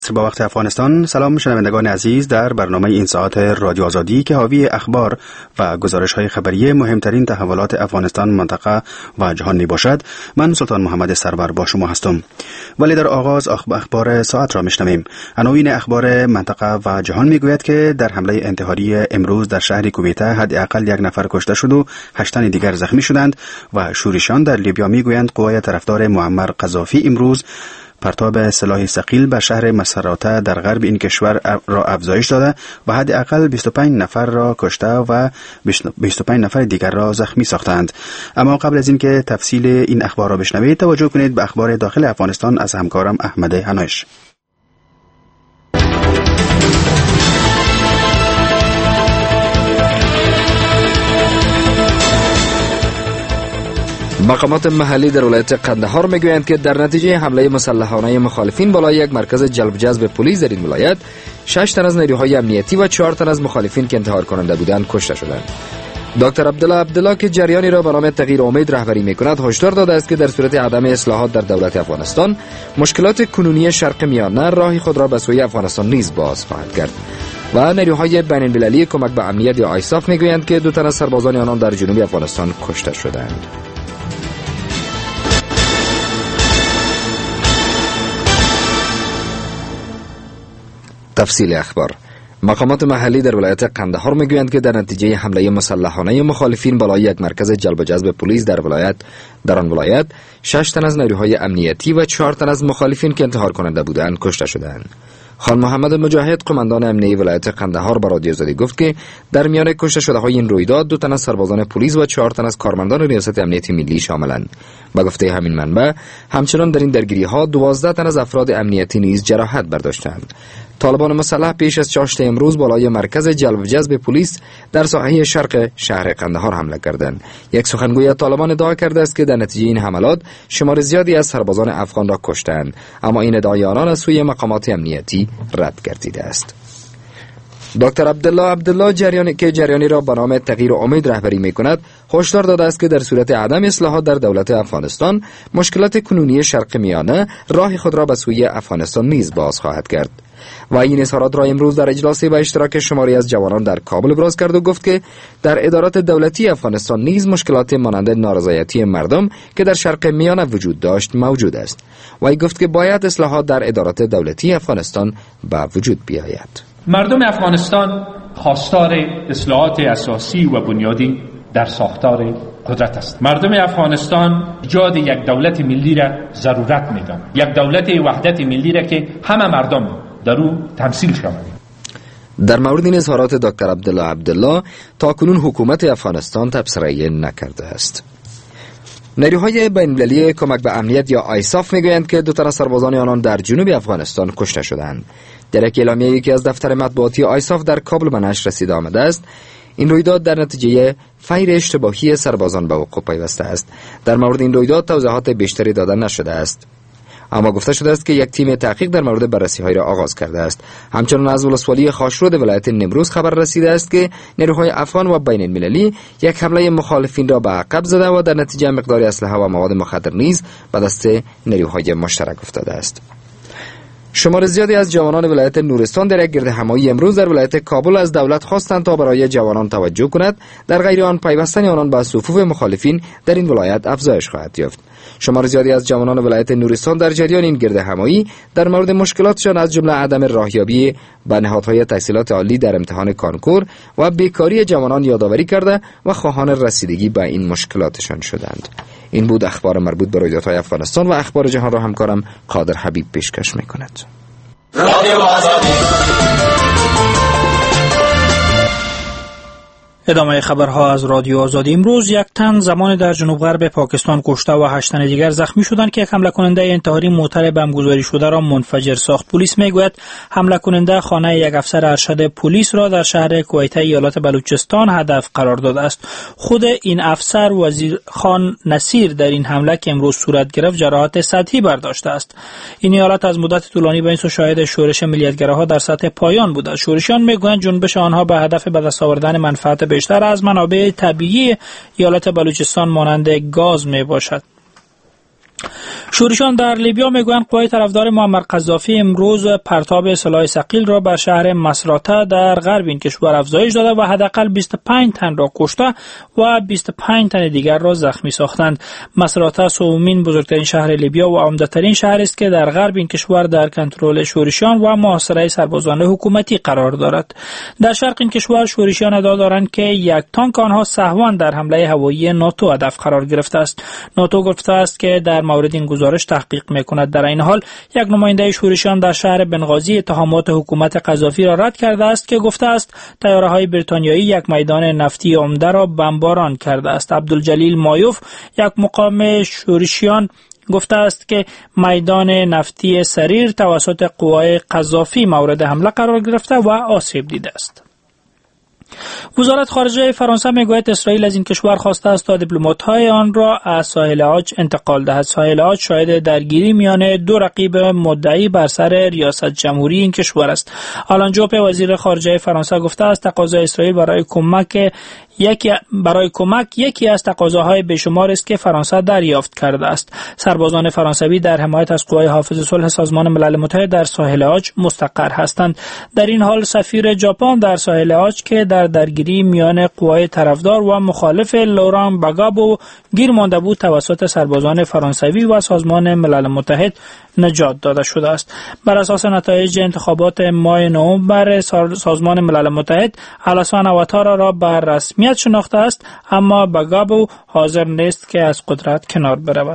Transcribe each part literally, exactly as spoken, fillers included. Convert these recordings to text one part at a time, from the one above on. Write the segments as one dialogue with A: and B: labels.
A: با وقت افغانستان. سلام شنوندگان عزیز در برنامه این ساعت رادیو آزادی که حاوی اخبار و گزارش‌های خبری مهمترین تحولات افغانستان، منطقه و جهان می باشد. من سلطان محمد سرور با شما هستم. ولی در آغاز اخبار ساعت را میشنویم. عناوین اخبار منطقه و جهان میگوید که در حمله انتحاری امروز در شهر کویته حداقل یک نفر کشته شد و هشت تن دیگر زخمی شدند و شورشیان در لیبیا میگویند قوای طرفدار معمر قذافی امروز پرتاب سلاح ثقیل به شهر مسراته در غرب این کشور را افزایش داده و حداقل بیست و پنج نفر را کشته و بیست و پنج نفر دیگر را زخمی ساختند. اما قبل از اینکه تفصیل این اخبار را بشنوید، توجه کنید به اخبار داخل افغانستان از همکارم احمد هنایش.
B: مقامات محلی در ولایت قندهار میگویند که در نتیجه حمله مسلحانه مخالفین بالای یک مرکز جلب جذب پلیس در این ولایت، شش تن از نیروهای امنیتی و چهار تن از مخالفین که انتحار کننده بودند کشته شدند. دکتر عبدالله عبدالله که جریانی را به نام تغییر امید رهبری میکند، هشدار داده است که در صورت عدم اصلاحات در دولت افغانستان، مشکلات کنونی شرق میانه راهی خود را به سوی افغانستان نیز باز خواهد کرد. و نیروهای بین المللی کمک به امنیت یا آیساف میگویند که دو تن از سربازان آنان در جنوب افغانستان کشته شدند. تفصیل اخبار. مقامات محلی در ولایت قندهار میگویند که در نتیجه حمله مسلحانه مخالفین بالای یک مرکز جلب و جذب پلیس در ولایت در آن ولایت، شش تن از نیروهای امنیتی و چهار تن از مخالفین که انتحار کننده بودند کشته شدند. خان محمد مجاهد، قماندان امنیتی ولایت قندهار، به رادیو آزادی گفت که در میان کشته شده های این رویداد دو تن از سربازان پلیس و چهار تن از کارمندان ریاست امنیتی ملی شاملند. با گفته همین منبع، همچنان در این درگیری ها دوازده تن از افراد امنیتی نیز جراحت برداشتند. طالبان مسلح پیش از چاشت امروز بالای مرکز جلب و جذب پلیس در ساحه شرق شهر قندهار حمله کردند. یک سخنگوی طالبان ادعا کرده است که در نتیجه این حملات شمار زیادی از سربازان افغان را کشتند، اما این ادعای آنان از سوی مقامات امنیتی رد گردیده است. دکتر عبدالله عبدالله جریانی که جریانی را به نام تغییر امید رهبری میکند، هشدار داده است که در صورت عدم اصلاحات در دولت افغانستان، مشکلات کنونی شرق میانه راه خود را به سوی افغانستان نیز باز خواهد کرد. و این اظهارات را امروز در اجلاسی با اشتراک شماری از جوانان در کابل ابراز کرد و گفت که در ادارات دولتی افغانستان نیز مشکلات مانند نارضایتی مردم که در شرق میانه وجود داشت موجود است. و ای گفت که باید اصلاحات در ادارات دولتی افغانستان به وجود بیاید.
C: مردم افغانستان خواستار اصلاحات اساسی و بنیادی در ساختار قدرت است. مردم افغانستان ایجاد یک دولت ملی را ضرورت می‌دانند. یک دولت وحدت ملی را که همه مردم در او تمثیل شوند.
B: در مورد این اظهارات دکتر عبدالله عبدالله تاکنون حکومت افغانستان تبصره نکرده است. نیروهای بین المللی کمک به امنیت یا آیساف میگویند که دو تن از سربازان آنان در جنوب افغانستان کشته شدند. در یک اعلامیه‌ای که از دفتر مطبوعاتی آیساف در کابل به نشر رسیده آمده است، این رویداد در نتیجه فیر اشتباهی سربازان به وقوع پیوسته است. در مورد این رویداد توضیحات بیشتری داده نشده است، اما گفته شده است که یک تیم تحقیق در مورد بررسی‌های را آغاز کرده است. همچنان از ولسوالی خاشرود ولایت نیمروز خبر رسیده است که نیروهای افغان و بین المللی یک حمله مخالفین را به عقب زده و در نتیجه مقداری اسلحه و مواد مخدر نیز به دست نیروهای مشترک افتاده است. شمار زیادی از جوانان ولایت نورستان در یک گردهمایی امروز در ولایت کابل از دولت خواستند تا برای جوانان توجه کند، در غیر آن پیوستن آنان به صفوف مخالفین در این ولایت افزایش خواهد یافت. شمار زیادی از جوانان ولایت نورستان در جریان این گردهمایی در مورد مشکلاتشان از جمله عدم راهیابی به نهادهای تحصیلات عالی در امتحان کانکور و بیکاری جوانان یادآوری کرده و خواهان رسیدگی به این مشکلاتشان شدند. این بود اخبار مربوط به رویدادهای افغانستان و اخبار جهان را همکارم قادر حبیب پیشکش می‌کند.
D: ادامه خبرها از رادیو آزادی. امروز یک تن زمان در جنوب غرب پاکستان کشته و هشت تن دیگر زخمی شدند که یک حمله کننده انتحاری معترف به بمبگذاری شده را منفجر ساخت. پلیس میگوید حمله کننده خانه یک افسر ارشد پلیس را در شهر کویته ایالت بلوچستان هدف قرار داده است. خود این افسر وزیر خان نصیر در این حمله که امروز صورت گرفت جراحات سطحی برداشته است. این ایالت از مدت طولانی به این سو شاهد شورش ملیت‌گراها در سطح پایان بوده. شورشیان میگویند جنبش آنها به هدف به دست آوردن منفعت بیشتر از منابع طبیعی ایالت بلوچستان مانند گاز می باشد. شورشیان در لیبیا میگویند قوای طرفدار معمر قذافی امروز پرتاب سلاح ثقیل را بر شهر مصراته در غرب این کشور افزایش داده و حداقل بیست و پنج تن را کشته و بیست و پنج تن دیگر را زخمی ساختند. مصراته سومین بزرگترین شهر لیبیا و عمده‌ترین شهر است که در غرب این کشور در کنترل شورشیان و محاصره سربازان حکومتی قرار دارد. در شرق این کشور شورشیان ادعا دارند که یک تانک آنها سهواً در حمله هوایی ناتو هدف قرار گرفته است. ناتو گفته است که در مورد این گزارش تحقیق میکند. در این حال یک نماینده شورشیان در شهر بنغازی اتهامات حکومت قذافی را رد کرده است که گفته است طیاره‌های بریتانیایی یک میدان نفتی عمده را بمباران کرده است. عبدالجلیل مایوف یک مقام شورشیان گفته است که میدان نفتی سریر توسط قوای قذافی مورد حمله قرار گرفته و آسیب دیده است. وزارت خارجه فرانسه میگوید اسرائیل از این کشور خواسته است تا دیپلمات‌های آن را از ساحل عاج انتقال دهد. ساحل عاج شاهد درگیری میان دو رقیب مدعی بر سر ریاست جمهوری این کشور است. آلان جوپه وزیر خارجه فرانسه گفته است تقاضای اسرائیل برای کمک یکی برای کمک یکی از تقاضاهای بیشمار است که فرانسه دریافت کرده است. سربازان فرانسوی در حمایت از قوای حافظ صلح سازمان ملل متحد در ساحل عاج مستقر هستند. در این حال سفیر ژاپن در ساحل عاج که در درگیری میان قوای طرفدار و مخالف لوران باگابو گیر مانده بود توسط سربازان فرانسوی و سازمان ملل متحد نجات داده شده است. بر اساس نتایج انتخابات ماه نوامبر سازمان ملل متحد آلاسان اواتارا را بر رسمیت شناخته است، اما باگابو حاضر نیست که از قدرت کنار برود.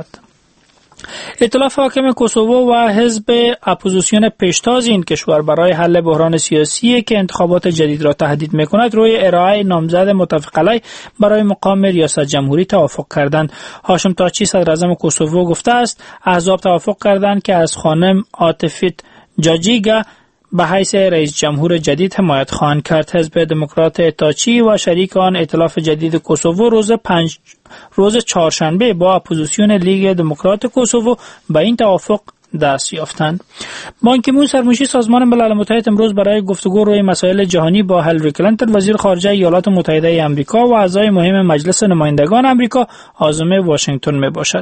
D: ائتلاف حاکم کوسوو و حزب اپوزیسیون پیشتاز این کشور برای حل بحران سیاسی که انتخابات جدید را تهدید می‌کند روی ارائه نامزد متفق علیه برای مقام ریاست جمهوری توافق کردند. هاشم تاچی صدر اعظم کوسوو گفته است احزاب توافق کردند که از خانم عاطفیت جاجیگا به حیث رئیس جمهور جدید حمایت خواهند کرد. حزب دموکرات تاچی و شریک آن ائتلاف جدید کوسوو روز پنج روز چهارشنبه با اپوزیسیون لیگ دموکرات کوسوو به این توافق دست یافتند. بان کی مون سرمنشی سازمان ملل متحد امروز برای گفتگو روی مسائل جهانی با هیلاری کلینتون وزیر خارجه ایالات متحده آمریکا و اعضای مهم مجلس نمایندگان آمریکا عازم واشنگتن می باشد.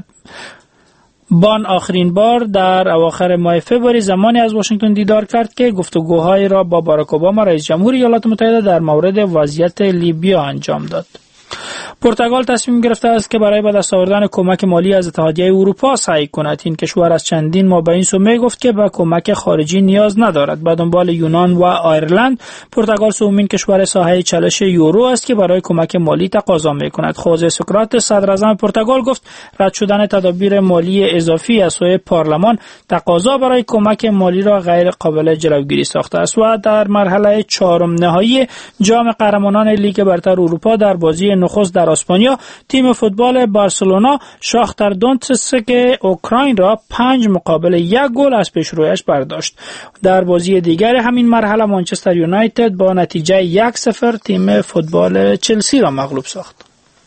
D: بان آخرین بار در اواخر ماه فوریه زمانی از واشنگتن دیدار کرد که گفتگوهای را با باراک اوباما رئیس جمهور ایالات متحده در مورد وضعیت لیبیا انجام داد. پرتغال تصمیم گرفته است که برای به دست آوردن کمک مالی از اتحادیه اروپا سعی کند. این کشور از چندین ماه به این سو میگفت که به کمک خارجی نیاز ندارد. به دنبال یونان و آیرلند، پرتغال سومین کشور ساحه چالش یورو است که برای کمک مالی تقاضا میکند. خوزه سوکراتس صدر اعظم پرتغال گفت رد شدن تدابیر مالی اضافی از سوی پارلمان تقاضا برای کمک مالی را غیر قابل جلوگیری ساخته است و در مرحله چهارم نهایی جام قهرمانان لیگ برتر اروپا در بازی نخست در اسپانیا تیم فوتبال بارسلونا شاختار دونتسک اوکراین را پنج مقابل یک گل از پیشرویش برداشت. در بازی دیگر همین مرحله منچستر یونایتد با نتیجه یک صفر تیم فوتبال چلسی را مغلوب ساخت.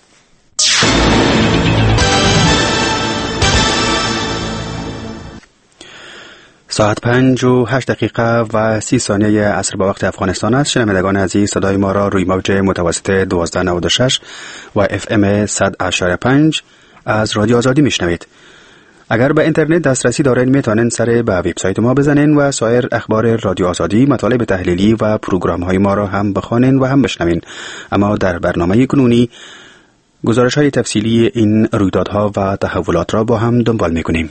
A: ساعت پنج و هشت دقیقه و سی ثانیه عصر با وقت افغانستان است. شنوندگان عزیز صدای ما را روی موج متوسط دوازده نود و شش و اف ام صد اشاره پنج از رادیو آزادی میشنوید. اگر به اینترنت دسترسی دارین میتونین سر به وبسایت ما بزنین و سایر اخبار رادیو آزادی، مطالب تحلیلی و پروگرام های ما را هم بخوانین و هم بشنوین. اما در برنامه کنونی گزارش های تفصیلی این رویدادها و تحولات را با هم دنبال میکنیم.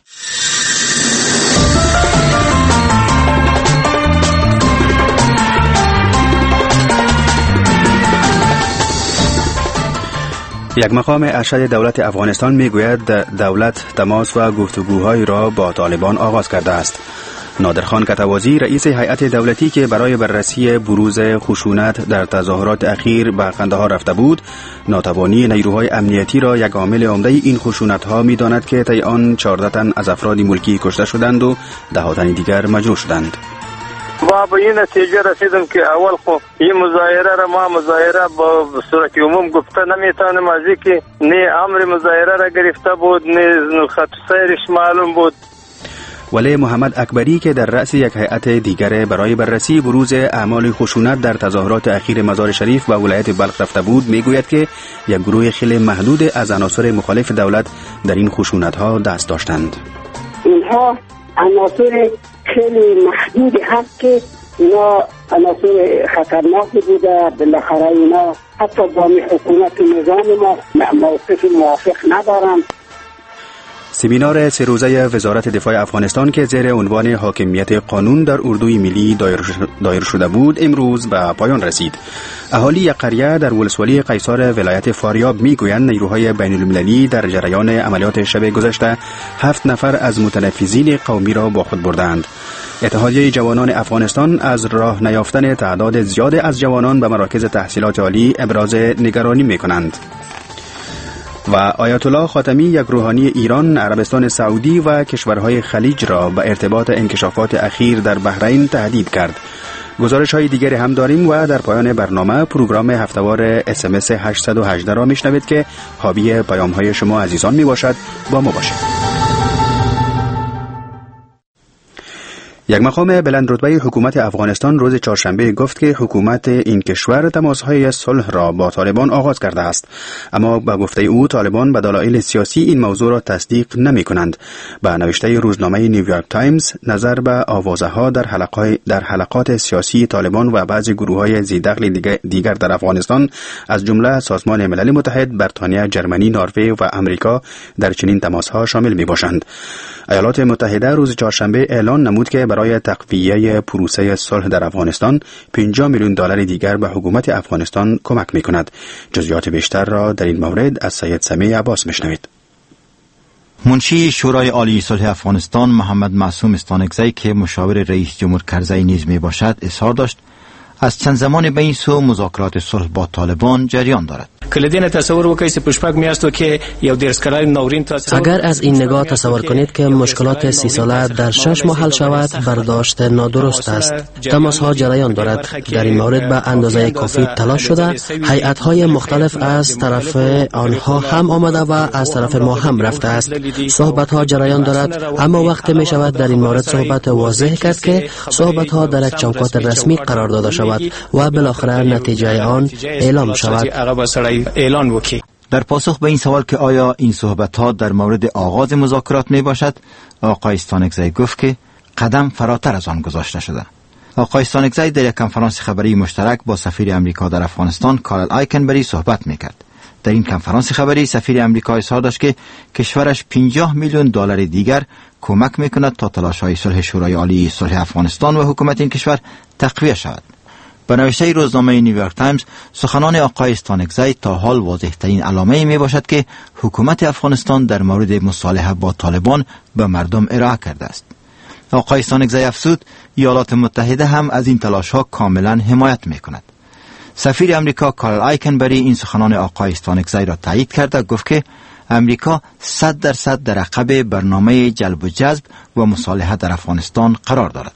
A: یک مقام ارشد دولت افغانستان میگوید دولت تماس و گفتگوهای را با طالبان آغاز کرده است. نادرخان کتوازی رئیس هیئت دولتی که برای بررسی بروز خشونت در تظاهرات اخیر به قندهار رفته بود، ناتوانی نیروهای امنیتی را یک عامل عمده این خشونت‌ها می‌داند که طی آن چهارده تن از افراد ملکی کشته شدند و ده تن دیگر مجروح شدند.
E: و به این نتیجه رسیدم که اول خو این مظاهره را ما مظاهره با صورت عموم گفته نمیتونم، از اینکه نه امر مظاهره را گرفته بود نه خط سیرش معلوم بود.
A: ولی محمد اکبری که در رأس یک هیئت دیگر برای بررسی بروز اعمال خشونت در تظاهرات اخیر مزار شریف و ولایت بلخ رفته بود میگوید که یک گروه خیلی محدود از عناصر مخالف دولت در این خشونت ها دست داشتند.
F: اینها عناصر خیلی محدود هست که اینا عناصر خطرناک بوده. بالاخره اینا حتی با حکومت نظام ما موقف موافق ندارند.
A: سمینار سه روزه وزارت دفاع افغانستان که زیر عنوان حاکمیت قانون در اردوی ملی دایر شده بود امروز به پایان رسید. اهالی یک قریه در ولسوالی قیصار ولایت فاریاب میگویند نیروهای بین المللی در جریان عملیات شب گذشته هفت نفر از متنفذین قومی را با خود بردند. اتحادیه جوانان افغانستان از راه نیافتن تعداد زیاد از جوانان به مراکز تحصیلات عالی ابراز نگرانی میکنند. و آیت الله خاتمی یک روحانی ایران، عربستان سعودی و کشورهای خلیج را به ارتباط انکشافات اخیر در بحرین تهدید کرد. گزارش های دیگری هم داریم و در پایان برنامه پروگرام هفته‌وار اس ام اس هشتصد و هجده را میشنوید که حاوی پیام های شما عزیزان می باشد. با ما باشید. یک مقام بلند رتبه حکومت افغانستان روز چهارشنبه گفت که حکومت این کشور تماس‌های صلح را با طالبان آغاز کرده است، اما با گفته او طالبان به دلایل سیاسی این موضوع را تصدیق نمی‌کنند. با نوشته روزنامه نیویورک تایمز نظر به آوازه‌ها در حلقات در حلقات سیاسی طالبان و بعضی گروه‌های ذی‌دخل دیگر در افغانستان از جمله سازمان ملل متحد، بریتانیا، جرمنی، نروژ و آمریکا در چنین تماس‌ها شامل می‌باشند. ایالات متحده روز چهارشنبه اعلان نمود که برای تقویه پروسه صلح در افغانستان پنجاه میلیون دلار دیگر به حکومت افغانستان کمک می‌کند. جزئیات بیشتر را در این مورد از سید سمیع عباس می‌شنوید.
G: منشی شورای عالی صلح افغانستان محمد معصوم استانکزی که مشاور رئیس جمهور کرزی نیز میباشد اظهار داشت از چند زمان به این سو مذاکرات صلح با طالبان جریان دارد.
H: اگر از این نگاه تصور کنید که مشکلات سی ساله در شش ماه حل شود، برداشت نادرست است. تماس ها جریان دارد. در این مورد به اندازه کافی تلاش شده. هیئت های مختلف از طرف آنها هم آمده و از طرف ما هم رفته است. صحبت ها جریان دارد، اما وقت می شود در این مورد صحبت واضح کرد که صحبت ها در یک چوکات رسمی قرار داده شود و بالاخره نتیجه آن اعلام شود.
G: در پاسخ به این سوال که آیا این صحبت‌ها در مورد آغاز مذاکرات می باشد، آقای استانکزی گفت که قدم فراتر از آن گذاشته شده. آقای استانکزی در یک کنفرانس خبری مشترک با سفیر امریکا در افغانستان کارل آیکنبری صحبت می‌کرد. در این کنفرانس خبری سفیر امریکا اظهار داشت که کشورش پنجاه میلیون دلار دیگر کمک می‌کند تا تلاش‌های صلح شورای عالی صلح افغانستان و حکومت این کشور تقویه شود. به نوشته روزنامه نیویورک تایمز سخنان آقای استانکزی تا حال واضح‌ترین علامه می باشد که حکومت افغانستان در مورد مصالحه با طالبان به مردم ارائه کرده است. آقای استانکزی افزود ایالات متحده هم از این تلاش‌ها کاملا حمایت می‌کند. سفیر امریکا کارل آیکنبری این سخنان آقای استانکزی را تایید کرد و گفت که امریکا صد درصد در عقب برنامه جلب و جذب و مصالحه در افغانستان قرار دارد.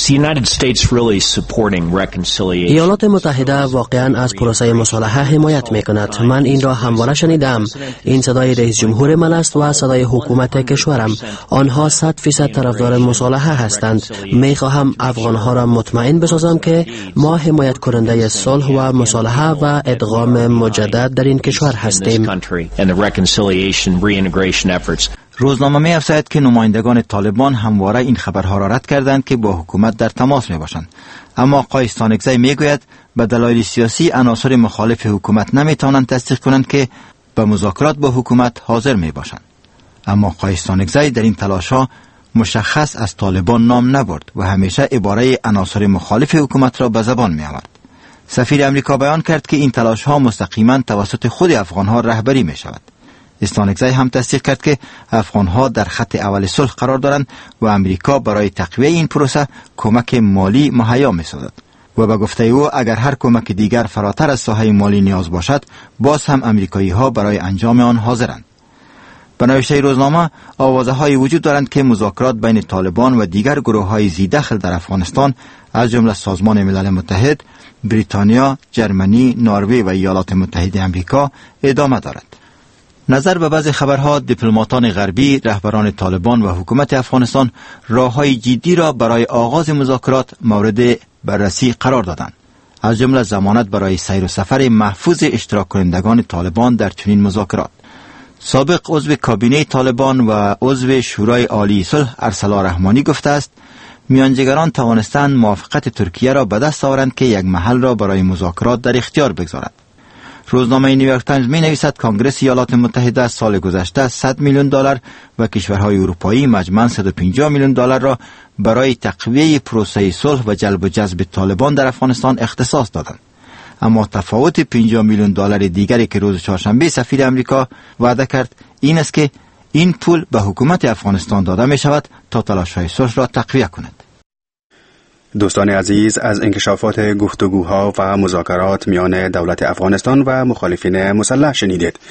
H: ایالات متحده واقعا از پروسه مصالحه حمایت میکند. من این را همواره شنیدم. این صدای رئیس جمهور من است و صدای حکومت کشورم. آنها صد فیصد طرفدار مصالحه هستند. میخواهم افغانها را مطمئن بسازم که ما حمایت کننده صلح و مصالحه و ادغام مجدد در این کشور هستیم.
G: روزنامه می افزاید که نمایندگان طالبان همواره این خبرها را رد کردند که با حکومت در تماس می باشند، اما آقای استانکزی می گوید به دلایل سیاسی عناصر مخالف حکومت نمی توانند تصدیق کنند که به مذاکرات با حکومت حاضر می باشند. اما آقای استانکزی در این تلاش‌ها مشخص از طالبان نام نبرد و همیشه عباره عناصر مخالف حکومت را به زبان می آورد. سفیر امریکا بیان کرد که این تلاش‌ها مستقیما توسط خود افغان‌ها رهبری می شود. استانکزی هم تصدیق کرد که افغان‌ها در خط اول صلح قرار دارند و امریکا برای تقویه این پروسه کمک مالی مهیا می‌سازد و به گفته او اگر هر کمک دیگر فراتر از ساحه مالی نیاز باشد باز هم امریکایی‌ها برای انجام آن حاضرند. به نوشته روزنامه آوازه‌هایی وجود دارند که مذاکرات بین طالبان و دیگر گروه‌های ذی‌دخل در افغانستان از جمله سازمان ملل متحد، بریتانیا، جرمنی، نروژ و ایالات متحده آمریکا ادامه دارد. نظر به بعض خبرها، دیپلماتان غربی، رهبران طالبان و حکومت افغانستان راههای جدی را برای آغاز مذاکرات مورد بررسی قرار دادند، از جمله ضمانت برای سیر و سفر محفوظ اشتراک کنندگان طالبان در چنین مذاکرات. سابق عضو کابینه طالبان و عضو شورای عالی صلح ارسلا رحمانی گفته است میانجیگران توانستند موافقت ترکیه را به دست آورند که یک محل را برای مذاکرات در اختیار بگذارد. روزنامه نیویورک تایمز می نویسد کانگرس ایالات متحده سال گذشته صد میلیون دلار و کشورهای اروپایی مجموعاً صد و پنجاه میلیون دلار را برای تقویه پروسه صلح و جلب و جذب طالبان در افغانستان اختصاص دادند. اما تفاوت پنجاه میلیون دلار دیگری که روز چهارشنبه سفیر امریکا وعده کرد این است که این پول به حکومت افغانستان داده می شود تا تلاش‌های صلح را تقویه کند.
A: دوستان عزیز، از انکشافات گفتگوها و مذاکرات میان دولت افغانستان و مخالفین مسلح شنیدید.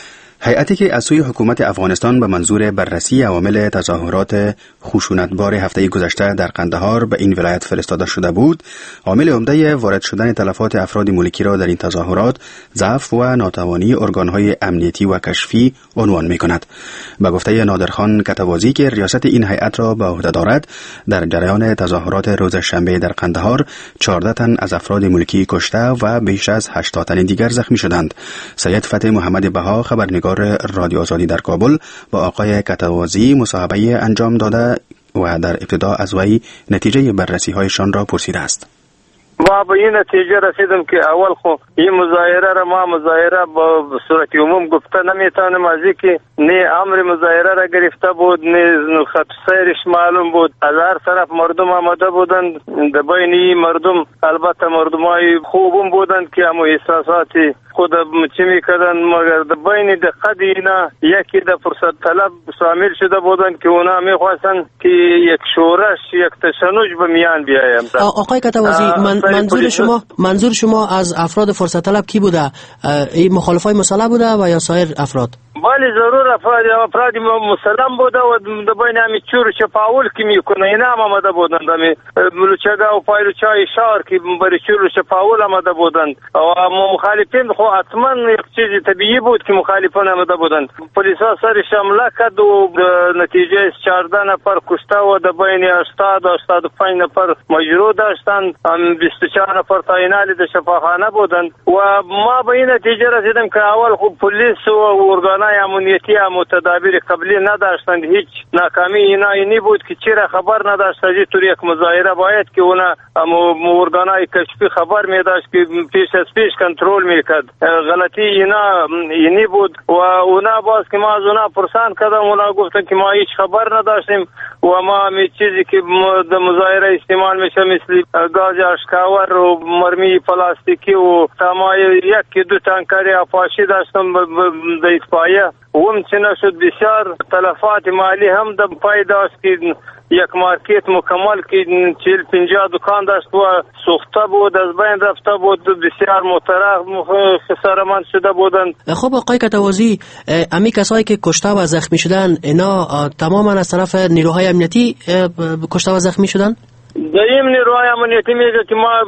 A: هیئتی که از سوی حکومت افغانستان به منظور بررسی عوامل تظاهرات خشونتبار هفته گذشته در قندهار به این ولایت فرستاده شده بود، عامل عمده وارد شدن تلفات افراد ملکی را در این تظاهرات ضعف و ناتوانی ارگانهای امنیتی و کشفی عنوان می‌کند. به گفته نادرخان کتوازی که ریاست این هیئت را به عهده دارد، در جریان تظاهرات روز شنبه در قندهار چهارده تن از افراد ملکی کشته و بیش از هشتاد تن دیگر زخمی شدند. سید فتح محمد بها، خبرنگار رادیو آزادی در کابل، با آقای کتوازی مصاحبه انجام داده و در ابتدا از وی نتیجه بررسی هایشان را پرسیده است.
E: ما به این نتیجه رسیدم که اول خو این مظاهره را ما مظاهره با صورت عموم گفته نمیتونم، از اینکه نه امر مظاهره را گرفته بود نه خط سیرش معلوم بود. از هر طرف مردم آمده بودند، در بین این مردم البته مردمای خوبم بودند که همو احساساتی خود چی میکردن، مگر در بین دقت اینا یکی در فرصت طلب شامل شده بودند که اونا میخواستن که یک شورش یک تشنج به میان بیایم.
H: آقای کتوازی، من منظور شما منظور شما از افراد فرصت طلب کی بوده؟ این مخالفای مسلح بوده و یا سایر افراد؟
E: بله ضرور افراد افراد مسلم بوده و در بین همی چور چپاول که میکنه اینا هم آمده بودند، همی ملوچگا و پایلوچای شهر که برای چور چپاول آمده بودند و مخالفین خو حتما یک چیزی طبیعی بود که مخالفان آمده بودند. پلیس ها سرش حمله کرد و نتیجه چهارده نفر کشته و در بین هشتاد و هشتاد و پنج نفر مجروح داشتند، بیست و چهار نفر تعینالی در شفاخانه بودند و ما به این نتیجه رسیدم که اول خب پلیس و ارگانای امنیتی هم تدابیر قبلی نداشتند. هیچ ناکامی اینا اینی بود که چرا خبر نداشت از طور یک مظاهره باید که اونا ارگانای کشفی خبر می داشت که پیش از پیش کنترل میکرد. غلطی اینا اینی بود و اونا باز که ما از اونا پرسان کردم، اونا گفتن که ما هیچ خبر نداشتیم و ما همی چیزی که در مظاهره استعمال میشه مثل گاز اشکاور و مرمی پلاستیکی و تمای یک دو تانکری آپاشی داشتم در اطفایه و همچنین شد بسیار تلفات مالی هم در پای داشت که یک مارکت مکمل که چهل پنجاه دکان داشت و سوخته بود، از بین رفته بود، بسیار مترق خسارمند شده بودند.
H: خب آقای کتوازی، امی کسایی که کشته و زخمی شدن اینا تماما از طرف نیروهای امنیتی کشته و زخمی شدن؟
E: دایم نیروهای امنیتی میگه که ما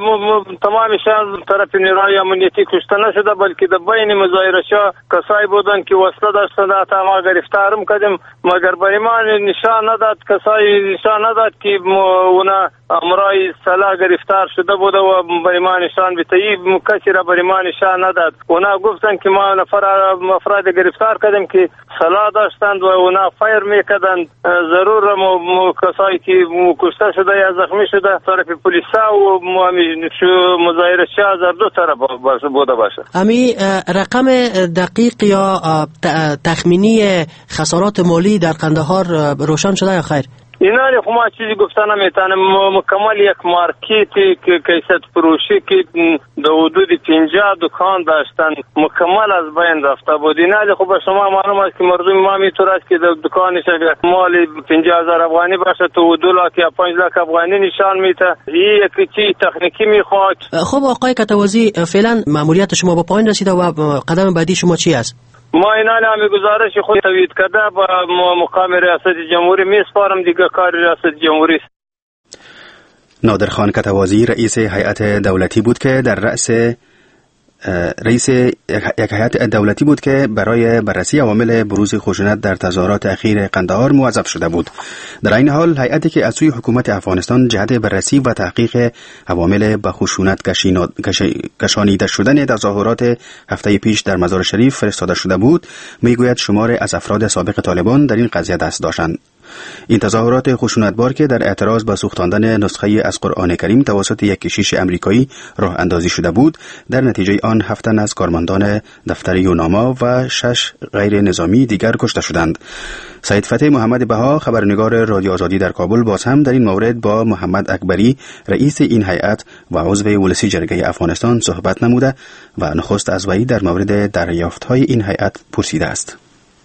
E: تمامشان طرف نیروهای امنیتی کشته نشده، بلکه در بین مظاهره‌ها کسایی بودن که وسله داشتند، حتی ما گرفتارم کردیم مگر برای ما نشان نداد، کسایی نشان نداد که اونا امرای سلاح گرفتار شده بوده و برای ما نشان بتایی کسی را برای ما نشان نداد. اونا گفتن که ما نفر افراد گرفتار کردیم که سلاح داشتند و اونا فایر میکردند. ضرور کسایی که کشته شده یا زخمی شده طرف پلیسا و مظاهره شه از دو طرف بوده باشه.
H: امی رقم دقیق یا تخمینی خسارات مالی در قندهار روشن شده یا خیر؟
E: اینا رو ما چیزی گفتن نمیتونم. مکمل یک مارکتی که کیست فروشی که در حدود پنجاه دکان داشتن مکمل از بین رفته بود. اینا رو خب شما معلوم است که مردم ما میتونه است که در دکانش مال پنجاه هزار افغانی باشه تو دو لاک یا پنج لاک افغانی نشان میده. این یک چیز تکنیکی میخواد.
H: خب آقای کتوازی، فعلا ماموریت شما با پایین رسیده و قدم بعدی شما چی است؟
E: ما اینا همی گزارش خود تایید کرده با مقام ریاست جمهوری میسپارم، دیگه کار ریاست جمهوری است.
A: نادرخان کتوازی رئیس هیئت دولتی بود که در رأس رئیس یک هیئت دولتی بود که برای بررسی عوامل بروز خشونت در تظاهرات اخیر قندهار موظف شده بود. در این حال هیئتی که از سوی حکومت افغانستان جهت بررسی و تحقیق عوامل به خشونت کشانیده شدن تظاهرات هفته پیش در مزار شریف فرستاده شده بود، میگوید شمار از افراد سابق طالبان در این قضیه دست داشتند. این تظاهرات خشونتبار که در اعتراض به سوختاندن نسخه از قرآن کریم توسط یک کشیش امریکایی راه اندازی شده بود، در نتیجه آن هفت تن از کارمندان دفتر یوناما و شش غیر نظامی دیگر کشته شدند. سید فتح محمد بها، خبرنگار رادیو آزادی در کابل، باز هم در این مورد با محمد اکبری، رئیس این هیئت و عضو ولسی جرگه افغانستان صحبت نموده و نخست از وی در مورد دریافت‌های این هیئت پرسیده است.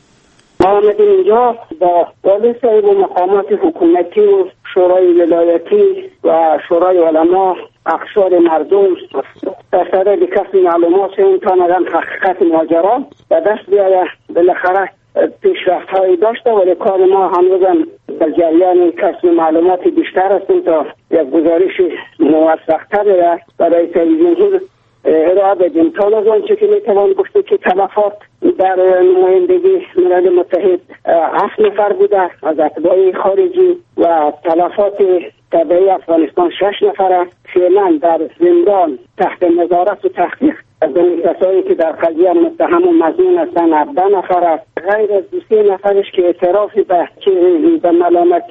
F: ما آمدیم اینجا با والی صاحب و مقامات حکومتی و شورای ولایتی و شورای علما، اقشار مردم در صدد کسب معلومات این تا ندن حقیقت ماجرا و دست بیاید. بالاخره پیشرفت هایی داشته ولی کار ما هنوزم در جریان کسب معلومات بیشتر هستیم تا یک گزارش موثق‌تر برای تلویزیون ارائه بدیم. تا از آنچه که میتوان گفته که تلفات در نمایندگی ملل متحد هفت نفر بوده از اتباع خارجی و تلفات تبعی افغانستان شش نفر است. فعلا در زندان تحت نظارت و تحقیق از این کسایی که در قضیه متهم و مظنون هستند هفده نفر است. غیر از دو سه نفرش که اعترافی به که به ملامتی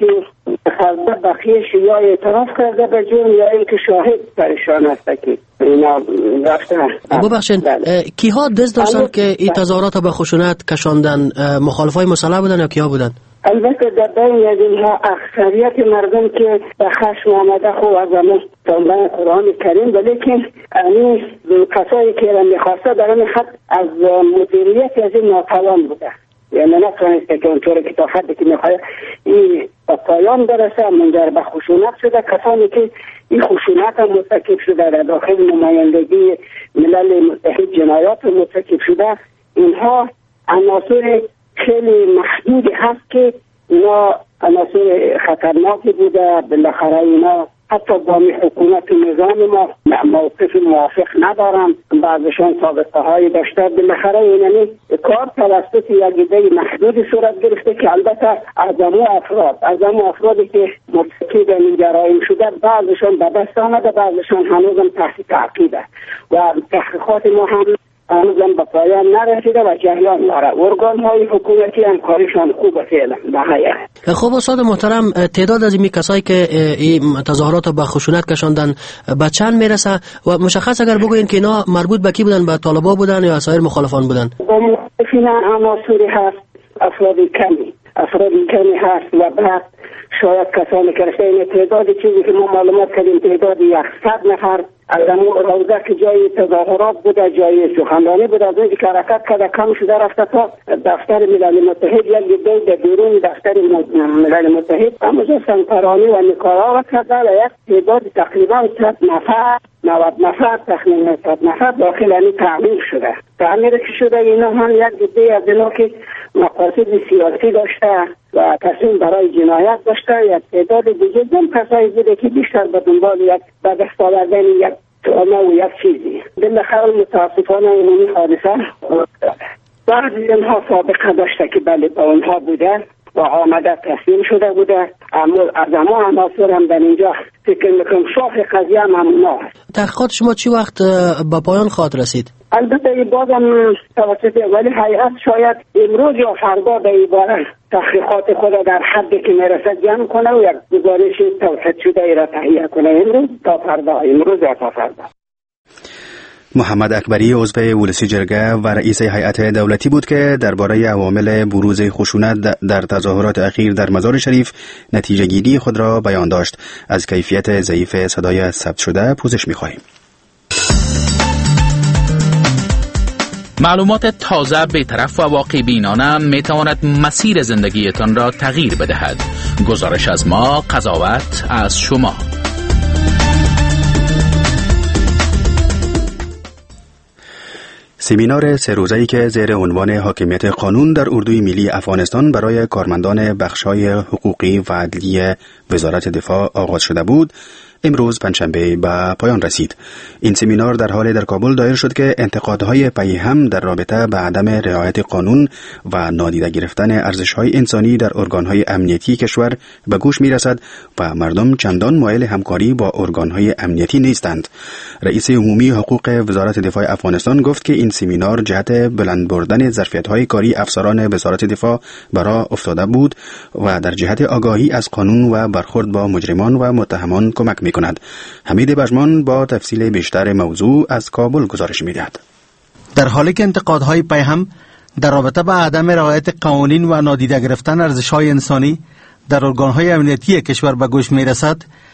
F: خلده بخیش یا اعتراف کرده به جرم یا اینکه شاهد پریشان است که اینا رفتن.
H: ببخشید کیها دست داشتن که این تظاهرات به خشونت کشاندن؟ مخالفای مسلح بودن یا کیها بودن؟
F: البته در بین اینها اکثریت مردم که به خشم آمده خو از همون تنبه قرآن کریم، ولیکن این کسایی که را میخواسته در این خط از مدیریت از این ناتوان بوده، یعنی نتوانسته که اونطور که تا حدی که میخواه این به پایان برسه منجر به خشونت شده. کسانی که این خشونت هم مرتکب شده در داخل نمایندگی ملل متحد جنایات مرتکب شده، اینها عناصر خیلی محدودی هست که اینا عناصر خطرناکی بوده. بالاخره اینا حتی با حکومت نظام ما موقف موافق ندارن، بعضشان سابقه های داشته. بالاخره اینمی کار توسط یک عده محدودی صورت گرفته که البته از امو افراد از امو افرادی که مرتکب این جرایم شده بعضشان به دست آمده، بعضشان هنوزم تحت تعقیبه و تحقیقات ما هم هنوزم به پایان نرسیده و جریان داره. ارگان های حکومتی هم کارشان خوبه فعلا به حقیقت.
H: خب استاد محترم، تعداد از این کسایی که این تظاهرات به خشونت کشاندن به چند میرسه و مشخص اگر بگوین که اینا مربوط به کی بودن؟ به طالبان بودن یا سایر مخالفان بودن؟
F: با مخالفین عناصری هست، افرادی کمی افرادی کمی هست و بعد شاید کسانی که رسیدن تعدادی چیزی که ما معلومات کردیم تعدادی یکصد نفر از امو روزه که جای تظاهرات بوده، جای سخنرانی بوده، از اینجا که حرکت کرده کم شده رفته تا دفتر ملل متحد یا گده در بیرون دفتر ملل متحد همونجا سنگترانی و نکارا کرده و یک تعداد تقریبا صد نفر نود نفر تخمین صد نفر داخل این تعمیر شده. تعمیر که شده اینا هم یک گده از اینا که مقاصد سیاسی داشته و تصمیم برای جنایت داشته. یک تعداد دیگه هم کسایی بوده که بیشتر به دنبال یک به دست آوردن یک تومه و یک چیزی. بالاخره متاسفانه این حادثه بعضی اینها سابقه داشته که بله با اونها بوده و آمده تسلیم شده بوده. اما از اما عناصر هم در اینجا فکر میکنم شاخ قضیه هم همونا هست.
H: تحقیقات شما چی وقت با پایان خواهد رسید؟
F: البته این بازم توسط ولی هیئت شاید امروز یا فردا به این باره تحقیقات خود در حدی که میرسد جمع کنه و یک گزارش توسط شده ای را تهیه کنه امروز تا فردا امروز یا تا فردا.
A: محمد اکبری عضو ولسی جرگه و رئیس هیئت دولتی بود که درباره عوامل بروز خشونت در تظاهرات اخیر در مزار شریف نتیجه گیری خود را بیان داشت. از کیفیت ضعیف صدای ثبت شده پوزش می‌خواهیم.
I: معلومات تازه بی‌طرف و واقع بینانه میتواند مسیر زندگیتان را تغییر بدهد. گزارش از ما، قضاوت از شما.
A: سمینار سه روزه‌ای که زیر عنوان حاکمیت قانون در اردوی ملی افغانستان برای کارمندان بخش‌های حقوقی و عدلی وزارت دفاع آغاز شده بود، امروز پنجشنبه به پایان رسید. این سمینار در حال در کابل دایر شد که انتقادهای پیهم در رابطه به عدم رعایت قانون و نادیده گرفتن ارزش‌های انسانی در ارگان‌های امنیتی کشور به گوش می‌رسد و مردم چندان مایل همکاری با ارگان‌های امنیتی نیستند. رئیس عمومی حقوق وزارت دفاع افغانستان گفت که این سمینار جهت بلند بردن ظرفیت‌های کاری افسران وزارت دفاع برای افتاده بود و در جهت آگاهی از قانون و برخورد با مجرمان و متهمان کمک می‌کند. حمید بجمان با تفصیل بیشتر موضوع از کابل گزارش می‌دهد.
J: در حالی که انتقادهای پیهم در رابطه با عدم رعایت قوانین و نادیده گرفتن ارزش‌های انسانی در ارگان‌های امنیتی کشور به گوش می‌رسد،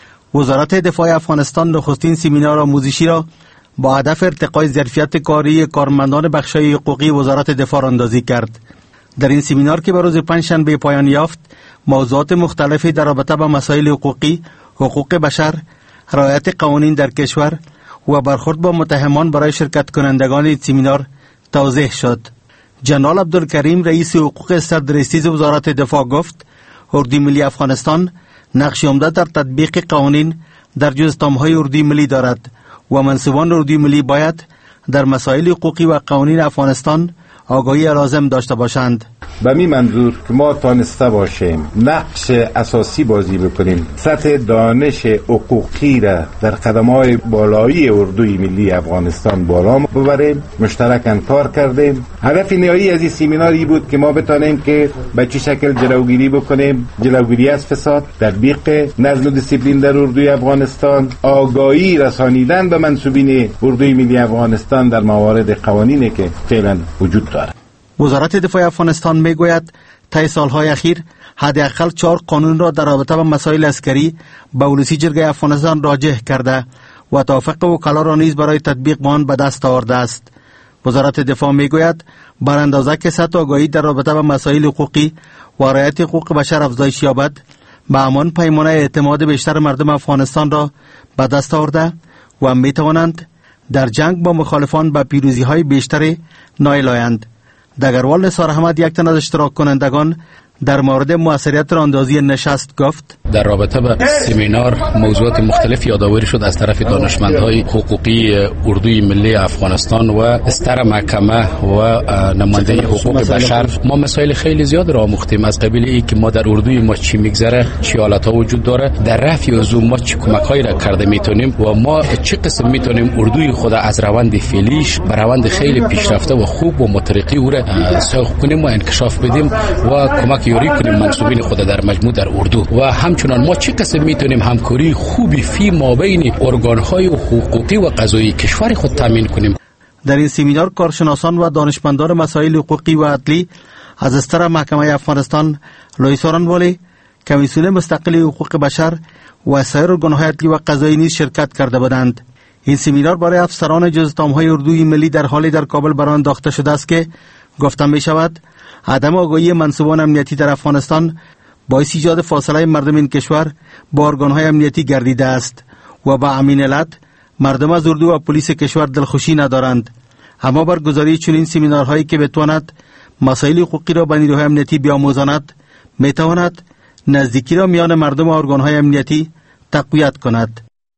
J: وزارت دفاع افغانستان نخستین سمینار آموزشی را با هدف ارتقای ظرفیت کاری کارمندان بخش‌های حقوقی وزارت دفاع اندازی کرد. در این سمینار که به روز پنجشنبه پایان یافت، موضوعات مختلفی در رابطه با مسائل حقوقی، حقوق بشر، رعایت قوانین در کشور و برخورد با متهمان برای شرکت کنندگان این سمینار توضیح شد. جنرال عبدالکریم رئیس حقوق سردرسیز وزارت دفاع گفت اردوی ملی افغانستان نقش عمده در تطبیق قوانین در جزءتام‌های اردوی ملی دارد و منصبان اردوی ملی باید در مسائل حقوقی و قوانین افغانستان آگاهی لازم داشته باشند.
K: به می منظور که ما تانسته باشیم نقش اساسی بازی بکنیم، سطح دانش حقوقی را در قدم‌های بالایی اردوی ملی افغانستان بالا ببریم. مشترکاً کار کردیم. هدف نهایی از این سمیناری بود که ما بتانیم که به چه شکل جلوگیری بکنیم، جلوگیری از فساد، تطبیق نظم و دیسیپلین در اردوی افغانستان، آگاهی رسانیدن به منصوبین اردوی ملی افغانستان در موارد قوانینی که فعلا وجود دارد.
J: وزارت دفاع افغانستان میگوید طی سالهای اخیر حداقل چهار قانون را در رابطه با مسائل عسکری به ولسی جرگه افغانستان راجع کرده و توافق وکلا را نیز برای تطبیق آن به دست آورده است. وزارت دفاع میگوید بر اندازه که سطح آگاهی در رابطه با مسائل حقوقی و رعایت حقوق بشر افزایش یابد، به همان پیمانه اعتماد بیشتر مردم افغانستان را به دست آورده و میتوانند در جنگ با مخالفان به پیروزی های بیشتری نائل آیند. دگروال نثار احمد یک تن از اشتراک کنندگان در مورد موثریت راندازی نشست گفت
L: در رابطه با سمینار موضوعات مختلف یادآوری شد از طرف دانشمندهای حقوقی اردوی ملی افغانستان و استر محکمه و نماینده حقوق بشر. ما مسائل خیلی زیاد را آموختیم، از قبیل ای که ما در اردوی ما چی میگذره، چی حالتها وجود داره، در رفع از ما چی کمک‌هایی را کرده میتونیم و ما چه قسم میتونیم اردوی خود از روند فعلیش به روند خیلی پیشرفته و خوب و مترقی او را سوق کنیم و انکشاف بدیم و کمک یاری کنیم منصوبین خود در مجموع در اردو و همچنان ما چه قسم میتونیم همکاری خوبی فی مابین ارگان‌های حقوقی و قضایی کشور خود تامین کنیم.
J: در این سمینار کارشناسان و دانشمندان مسائل حقوقی و عدلی از استر محکمه افغانستان، لوی سورانوالی، کمیسیون مستقل حقوق بشر و سایر ارگان‌های عدلی و قضایی نیز شرکت کرده بودند. این سمینار برای افسران جزءتام‌های اردوی ملی در حالی در کابل برآن انداخته شده است که گفتم می شود عدم آگاهی منصبان امنیتی در افغانستان باعث ایجاد فاصله مردم این کشور با ارگان‌های امنیتی گردیده است و با همین علت مردم از اردو و پلیس کشور دلخوشی ندارند. اما برگزاری چنین سمینارهایی که بتواند مسائل حقوقی را به نیروهای امنیتی بیاموزاند میتواند نزدیکی را میان مردم و ارگان‌های امنیتی تقویت کند.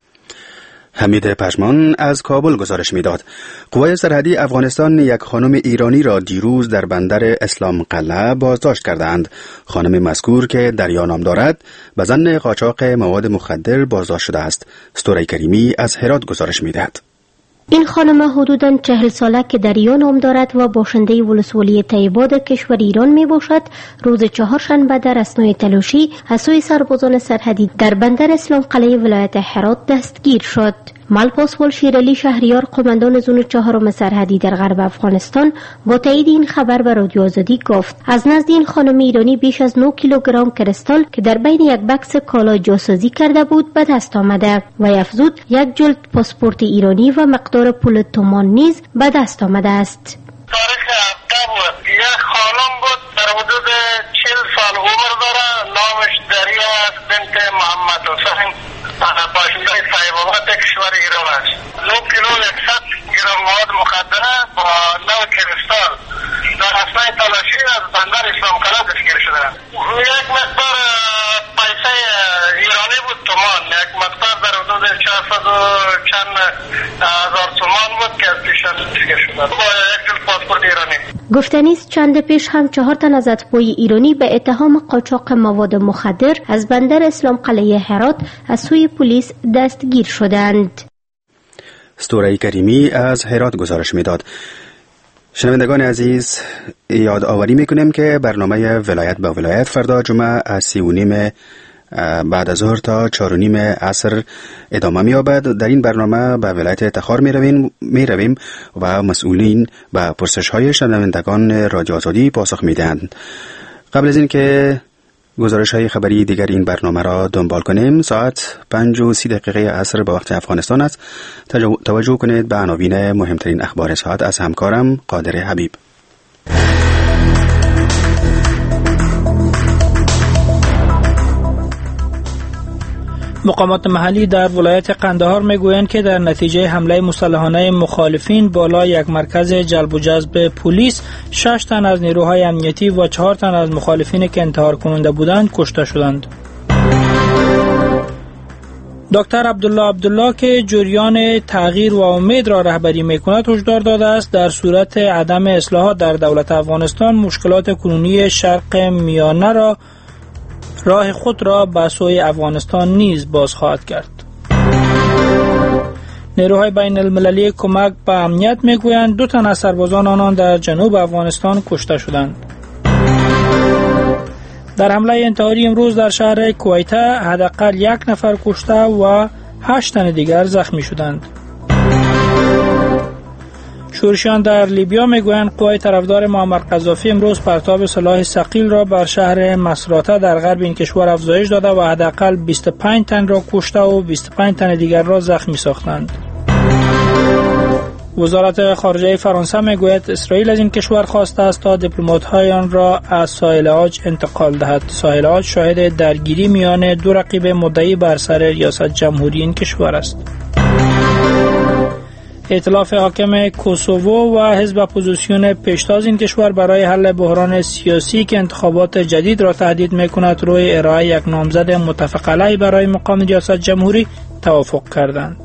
A: حمید پشمان از کابل گزارش میداد. قوای سرحدی افغانستان یک خانم ایرانی را دیروز در بندر اسلام قلعه بازداشت کردند. خانم مذکور که دریا نام دارد به ظن قاچاق مواد مخدر بازداشت شده است. ستوره کریمی از هرات گزارش میدهد.
M: این خانم حدوداً چهل ساله که دریا نام دارد و باشنده ولسوالی طیبات کشور ایران می باشد، روز چهارشنبه در اثنای تلاشی از سوی سربازان سرحدی در بندر اسلام قلعه ولایت هرات دستگیر شد. ملپاسوال شیرالی شهریار قماندان زون چهارم سرحدی در غرب افغانستان با تایید این خبر به رادیو آزادی گفت از نزد این خانم ایرانی بیش از نه کیلوگرم کریستال که در بین یک بکس کالا جاسازی کرده بود به دست آمده و افزود یک جلد پاسپورت ایرانی و مقدار پول تومان نیز به دست آمده است.
N: تاریخ هفته بود. یک خانم بود در حدود چهل سال عمر داره، نامش دریا است، بنت محمد حسین، باشنده طیبات کشور ایران است. دو کیلو یکصد گرم مواد مخدره با نو کریستال در اثنای تلاشی از بندر اسلام قلعه دستگیر شده. یک مقدار پیسه ایرانی بود تومان، یک مقدار در حدود صد و چند هزار تومان بود که از پیش از دیگه شده با یک جل پاسپورت ایرانی.
M: گفتنی است چند پیش هم چهار تن از اتباع ایرانی به اتهام قاچاق مواد مخدر از بندر اسلام قلعه هرات از سوی پلیس دستگیر شدند.
A: استوره کریمی از هرات گزارش میداد. شنوندگان عزیز، یادآوری میکنیم که برنامه ولایت به ولایت فردا جمعه از سی و نیم بعد از ظهر تا چهار و نیم عصر ادامه می‌یابد. در این برنامه به ولایت تخار می‌رویم می‌رویم و مسئولین به پرسش‌های شنوندگان رادیو آزادی پاسخ می‌دهند. قبل از اینکه گزارش‌های خبری دیگر این برنامه را دنبال کنیم، ساعت پنج و سی دقیقه عصر به وقت افغانستان است. توجه کنید به عناوین مهمترین اخبار ساعت از همکارم قادر حبیب.
D: مقامات محلی در ولایت قندهار میگویند که در نتیجه حمله مسلحانه مخالفین بالا یک مرکز جلب و جذب پلیس، شش تن از نیروهای امنیتی و چهار تن از مخالفین که انتحار کننده بودند کشته شدند. دکتر عبدالله عبدالله که جریان تغییر و امید را رهبری میکند هشدار داده است در صورت عدم اصلاحات در دولت افغانستان مشکلات کنونی شرق میانه را راه خود را به سوی افغانستان نیز باز خواهد کرد. نیروهای بین المللی کمک به امنیت میگویند دو تن از سربازان آنان در جنوب افغانستان کشته شدند. در حمله انتحاری امروز در شهر کویته حداقل یک نفر کشته و هشت تن دیگر زخمی شدند. شورشیان در لیبیا میگویند قوای طرفدار معمر قذافی امروز پرتاب سلاح ثقیل را بر شهر مصراته در غرب این کشور افزایش داده و حداقل بیست و پنج تن را کشته و بیست و پنج تن دیگر را زخمی ساختند. وزارت خارجه فرانسه میگوید اسرائیل از این کشور خواسته است تا دیپلمات‌های آن را از ساحل عاج انتقال دهد. ساحل عاج شاهد درگیری میان دو رقیب مدعی بر سر ریاست جمهوری این کشور است. ائتلاف حاکم کوسوو و حزب اپوزیسیون پیشتاز این کشور برای حل بحران سیاسی که انتخابات جدید را تهدید میکند روی ارائه یک نامزد متفق علیه برای مقام ریاست جمهوری توافق کردند.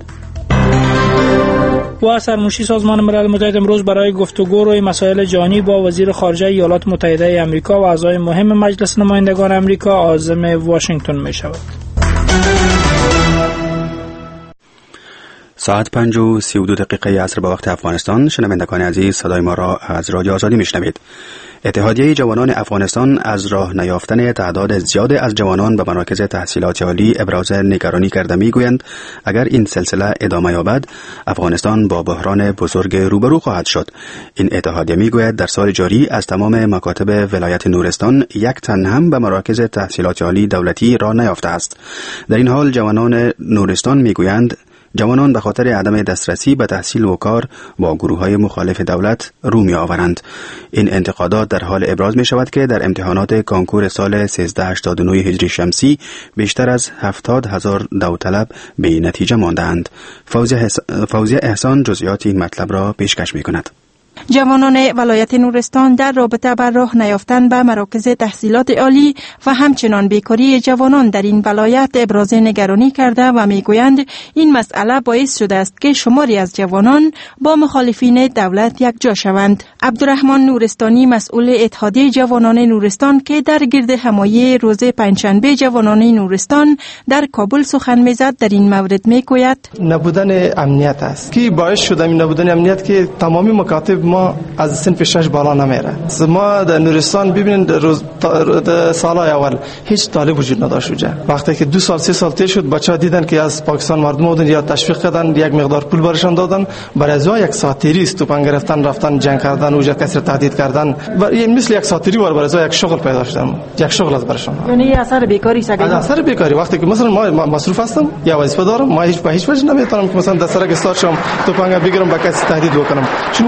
D: و سرمنشی سازمان ملل متحد امروز برای گفتگو روی مسائل جهانی با وزیر خارجه ایالات متحده آمریکا و اعضای مهم مجلس نمایندگان آمریکا عازم واشنگتن می شود.
A: ساعت پنج و سی و دو دقیقه عصر به وقت افغانستان. شنوندگان عزیز، صدای ما را از رادیو آزادی میشنوید. اتحادیه جوانان افغانستان از راه نیافتن تعداد زیاد از جوانان به مراکز تحصیلات عالی ابراز نگرانی کرده میگویند اگر این سلسله ادامه یابد افغانستان با بحران بزرگ روبرو خواهد شد. این اتحادیه میگوید در سال جاری از تمام مکاتب ولایت نورستان یک تن هم به مراکز تحصیلات عالی دولتی راه نیافته است. در این حال جوانان نورستان میگویند جوانان به خاطر عدم دسترسی به تحصیل و کار با گروه‌های مخالف دولت رو می‌آورند. این انتقادات در حال ابراز می‌شود که در امتحانات کانکور سال سیزده هشتاد و نه هجری شمسی بیشتر از هفتاد هزار داوطلب به نتیجه ماندند. فوزیه احسان جزئیات این مطلب را پیشکش می‌کند.
O: جوانان ولایت نورستان در رابطه با راه نیافتن به مراکز تحصیلات عالی و همچنان بیکاری جوانان در این ولایت ابراز نگرانی کرده و میگویند این مسئله باعث شده است که شماری از جوانان با مخالفین دولت یکجا شوند. عبدالرحمن نورستانی مسئول اتحادیه جوانان نورستان که در گرد همایی روز پنجشنبه جوانان نورستان در کابل سخن میزد در این مورد میگوید
P: نبودن امنیت است که باعث شده این نبودن امنیت که تمامی مکاتب ما از صنف شش بالا نمیره. ما در نورستان ببینید روز سالهای اول هیچ طالب وجود نداشت اونجا. وقتی که دو سال سه سال طی شد بچه‌ها دیدن که از پاکستان مردم بودن یا تشویق کردن یک مقدار پول برشان دادن برای از یک ساتیری استوپان گرفتن رفتن جنگ کردن اونجا کسی را تهدید کردن برای مثل یک ساتیری ور برای از یک شغل پیدا شدن یک شغل از برشان.
O: یعنی اثر بیکاری سگی
P: اثر بیکاری وقتی که مثلا ما مصروف هستم یا وظیفه دارم ما هیچ به هیچ وجه نمیتونم که مثلا دسترک استاد شم توپانگا بگیرم با کسی تهدید بکنم چون وا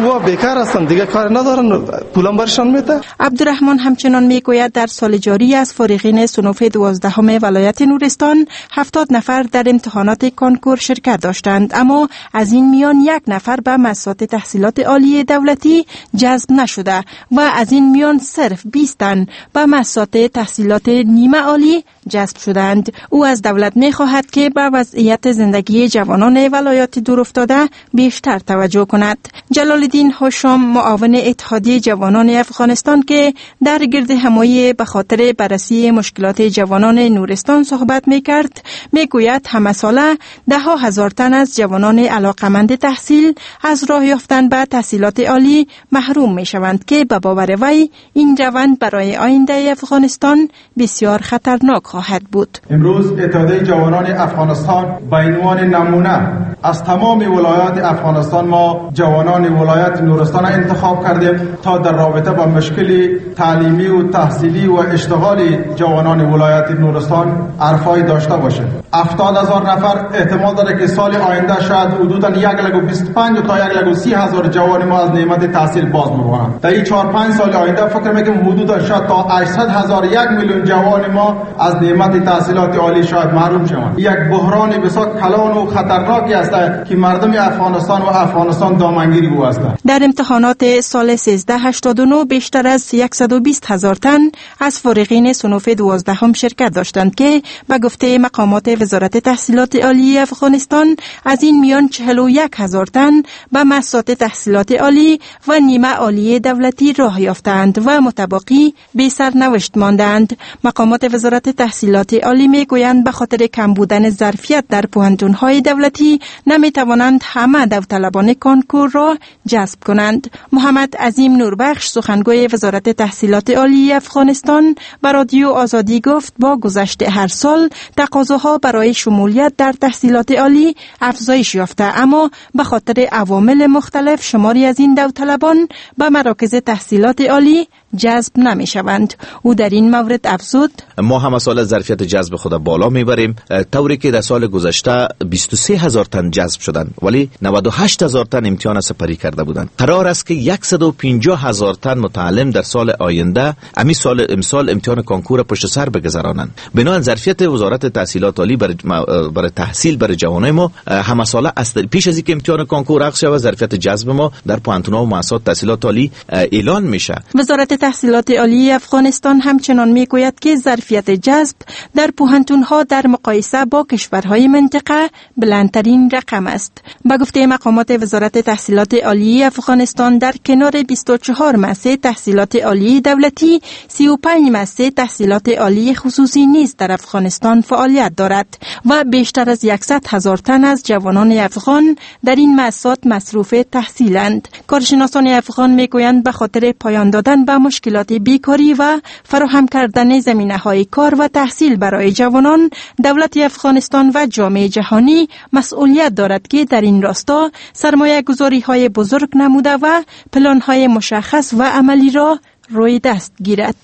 P: بیکار هستن، دیگه کار ندارن، پولم برشان میده.
O: عبدالرحمن همچنان میگوید در سال جاری از فارغین صنوف دوازدهم ولایت نورستان هفتاد نفر در امتحانات کنکور شرکت داشتند، اما از این میان یک نفر به مؤسسات تحصیلات عالی دولتی جذب نشده و از این میان صرف بیست تن به مؤسسات تحصیلات نیمه عالی جذب شدند. او از دولت می‌خواهد که به وضعیت زندگی جوانان ولایات دورافتاده بیشتر توجه کند. جلال الدین هاشم، معاون اتحادیه جوانان افغانستان که در گرد همایی به خاطر بررسی مشکلات جوانان نورستان صحبت می‌کرد، می‌گوید همه ساله ده ها هزار تن از جوانان علاقمند تحصیل از راه یافتن به تحصیلات عالی محروم می‌شوند که به باور وی این روند برای آینده افغانستان بسیار خطرناک خواهد بود.
Q: امروز اتحادیه جوانان افغانستان به عنوان نمونه از تمام ولایات افغانستان ما جوانان ولایت نورستان انتخاب کردیم تا در رابطه با مشکل تعلیمی و تحصیلی و اشتغالی جوانان ولایت نورستان حرفای داشته باشه. هفتاد هزار نفر احتمال داره که سال آینده شاید حدوداً یک لگو بیست و پنج تا یک لگو سی هزار جوان ما از نعمت تحصیل باز بمانند. در این چهار پنج سال آینده فکر میکنم حدوداً شاید تا هشتصد هزار یک میلیون جوان ما از نعمت تحصیلات عالی شاید محروم شوند. یک بحران بسیار کلان و خطرناکی است که مردم افغانستان و افغانستان دامنگیری او هستند.
O: در امتحانات سال سیزده هشتاد و نه بیشتر از صد و بیست هزار تن از فارغین صنوف دوازدهم شرکت داشتند که به گفته مقامات وزارت تحصیلات عالی افغانستان از این میان چهل و یک هزار تن به مؤسسات تحصیلات عالی و نیمه عالی دولتی راه یافتند و متباقی بی سرنوشت ماندند. مقامات وزارت تحصیلات عالی میگویند به خاطر کم بودن ظرفیت در پوهنتون‌های دولتی نمیتوانند همه داوطلبان کنکور را جذب کنند. محمد عظیم نوربخش، سخنگوی وزارت تحصیلات عالی افغانستان، به رادیو آزادی گفت با گذشت هر سال تقاضاها برای شمولیت در تحصیلات عالی افزایش یافته، اما به خاطر عوامل مختلف شماری از این داوطلبان به مراکز تحصیلات عالی جذب نمی شوند. او در این مورد افزود:
R: ما هم سال ظرفیت جذب خود بالا میبریم، طوری که در سال گذشته بیست و سه هزار تن جذب شدند ولی نود و هشت هزار تن امتحان سپری کرده بودند. قرار است که صد و پنجاه هزار تن متعلم در سال آینده امی سال امسال امتحان کنکور پشت سر بگذرانند. بنابراین ظرفیت وزارت تحصیلات عالی برای برای تحصیل برای جوانای ما همه ساله است. پیش از اینکه امتحان کنکور اخذ شود ظرفیت جذب ما در پوهنتون‌ها و مؤسسات تحصیلات عالی اعلان میشه.
O: وزارت تحصیلات عالی افغانستان همچنان میگوید که ظرفیت جذب در پوهنتون‌ها در مقایسه با کشورهای منطقه بلندترین رقم است. با گفته مقامات وزارت تحصیلات عالی افغانستان در کنار بیست و چهار مؤسسه تحصیلات عالی دولتی، سی و پنج مؤسسه تحصیلات عالی خصوصی نیز در افغانستان فعالیت دارد و بیشتر از صد هزار تن از جوانان افغان در این مؤسسات مصروف تحصیلند. کارشناسان افغان میگویند به خاطر پایان دادن به مشکلات بیکاری و فراهم کردن زمینه‌های کار و تحصیل برای جوانان، دولت افغانستان و جامعه جهانی مسئولیت دارد که در این راستا سرمایه گذاری های بزرگ نموده و پلان های مشخص و عملی را روی دست گیرد.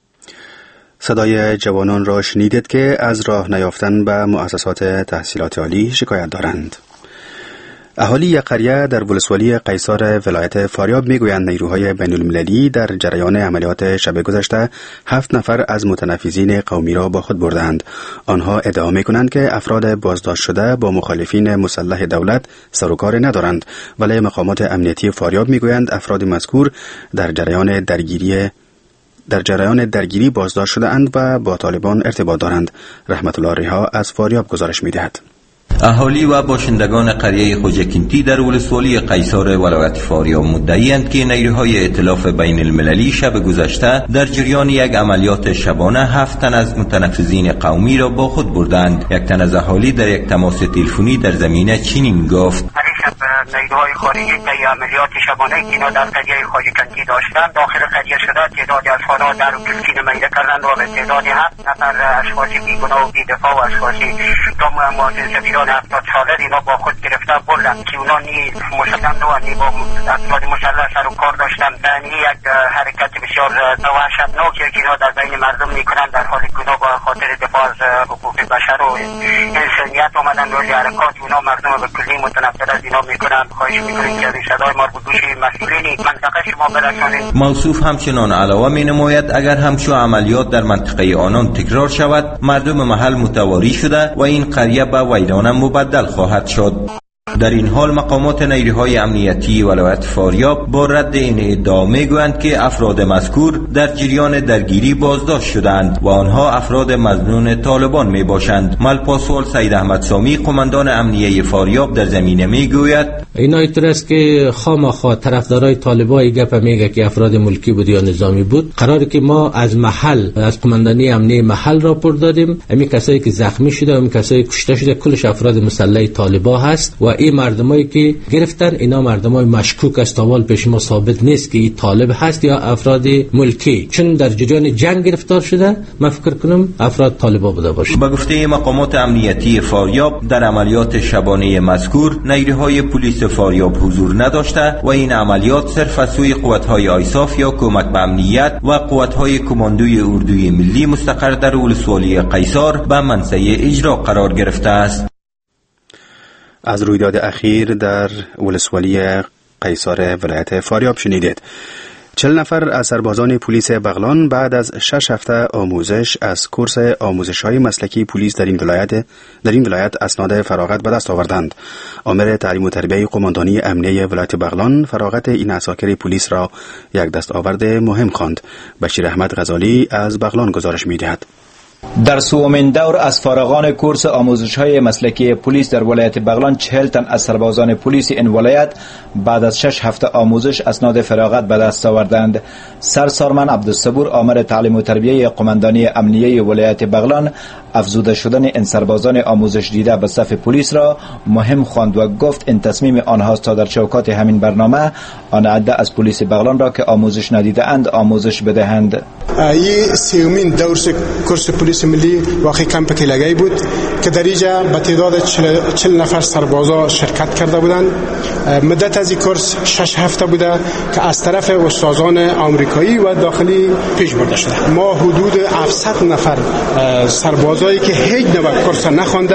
A: صدای جوانان را شنیدید که از راه نیافتن به مؤسسات تحصیلات عالی شکایت دارند. اهالی یک قریه در ولسوالی قیصار ولایت فاریاب میگویند نیروهای بین المللی در جریان عملیات شب گذشته هفت نفر از متنفذین قومی را با خود بردند. آنها ادعا میکنند که افراد بازداشت شده با مخالفین مسلح دولت سر و کار ندارند، ولی مقامات امنیتی فاریاب میگویند افراد مذکور در جریان درگیری در جریان درگیری بازداشت شده اند و با طالبان ارتباط دارند. رحمت الله ریحا از فاریاب گزارش میدهد.
S: اهالی و باشندگان قریه خوجکنتی در ولسوالی قیصار ولایت فاریاب مدعی‌اند که نیروهای ائتلاف بین المللی شب گذشته در جریان یک عملیات شبانه هفت تن از متنفذین قومی را با خود بردند. یک تن از اهالی در یک تماس تلفنی در زمینه چنین گفت:
T: نیروهای خارجی طی عملیات شبانه که اینا در قریه خوجکنتی داشتند داخل قریه شده تعدادی افراد در کلکین میله کردند و به تعداد هفت نفر اشخاص بیگناه و بی‌دفاع و اشخاصی تا معترضین هفتاد ساله اینا با خود گرفته بردند که اونا نی مسلح و نی با افراد مسلح سر و کار داشتند. یعنی یک حرکت بسیار وحشتناکی که اینا در بین مردم میکنند در حالی که اونا با خاطر دفاع از حقوق بشر و انسانیت اومدن روی حرکات اونا مردم به کلی متنفر از اینا اعلام میکنم. خواهش میکنیم که از این صدای ما به گوش مسئولین منطقه شما برسانید.
S: موصوف همچنان علاوه می نماید اگر همچو عملیات در منطقه آنان تکرار شود، مردم محل متواری شده و این قریه به ویرانه مبدل خواهد شد. در این حال مقامات نیروهای امنیتی ولایت فاریاب با رد این ادعا میگویند که افراد مذکور در جریان درگیری بازداشت شدند و آنها افراد مظنون طالبان می باشند. ملپاسوال سید احمد سامی قماندان امنیه فاریاب در زمینه میگوید
U: اینا اینطور است که خامخا طرفدارای طالبان گپ میگه که افراد ملکی بود یا نظامی بود. قراره که ما از محل از قماندانی امنیه محل راپور دادیم، همین کسایی که زخمی شده، همین کسایی کشته شده کلش افراد مسلح طالبان هست و این مردمایی که گرفتن اینا مردمای مشکوک است. تا پیش ما ثابت نیست که این طالب هست یا افراد ملکی، چون در جریان جنگ گرفتار شده. من فکر کنم افراد طالبان بوده باشه.
S: به گفته مقامات امنیتی فاریاب در عملیات شبانه مذکور نیروهای پلیس فاریاب حضور نداشته و این عملیات صرف از سوی قوت‌های آیساف یا کمک به امنیت و قوت‌های کماندوی اردوی ملی مستقر در ولسوالی قیصار به منصه اجرا قرار گرفته است.
A: از رویداد اخیر در ولسوالی قیصار ولایت فاریاب شنیدید. چهل نفر از سربازان پلیس بغلان بعد از شش هفته آموزش از کورس آموزش‌های مسلکی پلیس در این ولایت در این ولایت اسناد فراغت به دست آوردند. آمر تعلیم و تربیه قماندانی امنیه ولایت بغلان فراغت این عساکر پلیس را یک دستاورد مهم خواند. بشیر احمد غزالی از بغلان گزارش می‌دهد.
V: در سومین دور از فارغان کورس آموزش‌های مسلکی پلیس در ولایت بغلان چهل تن از سربازان پلیس این ولایت بعد از شش هفته آموزش اسناد فراغت به دست آوردند. سرسارمن عبدالصبور آمر تعلیم و تربیه قماندانی امنیه ولایت بغلان افزوده شدن این سربازان آموزش دیده به صف پلیس را مهم خواند و گفت این تصمیم آنهاست تا در چوکات همین برنامه آن عده از پلیس بغلان را که آموزش ندیده اند آموزش بدهند.
W: این سومین دور کورس پلیس ملی واقعی کمپ کلاگی بود که در اینجا به تعداد چهل نفر سربازا شرکت کرده بودند. مدت از این کورس شش هفته بوده که از طرف استادان آمریکایی و داخلی پیش برده شده. ما حدود هفتصد نفر سربازایی که هیچ نوع کورس نخوانده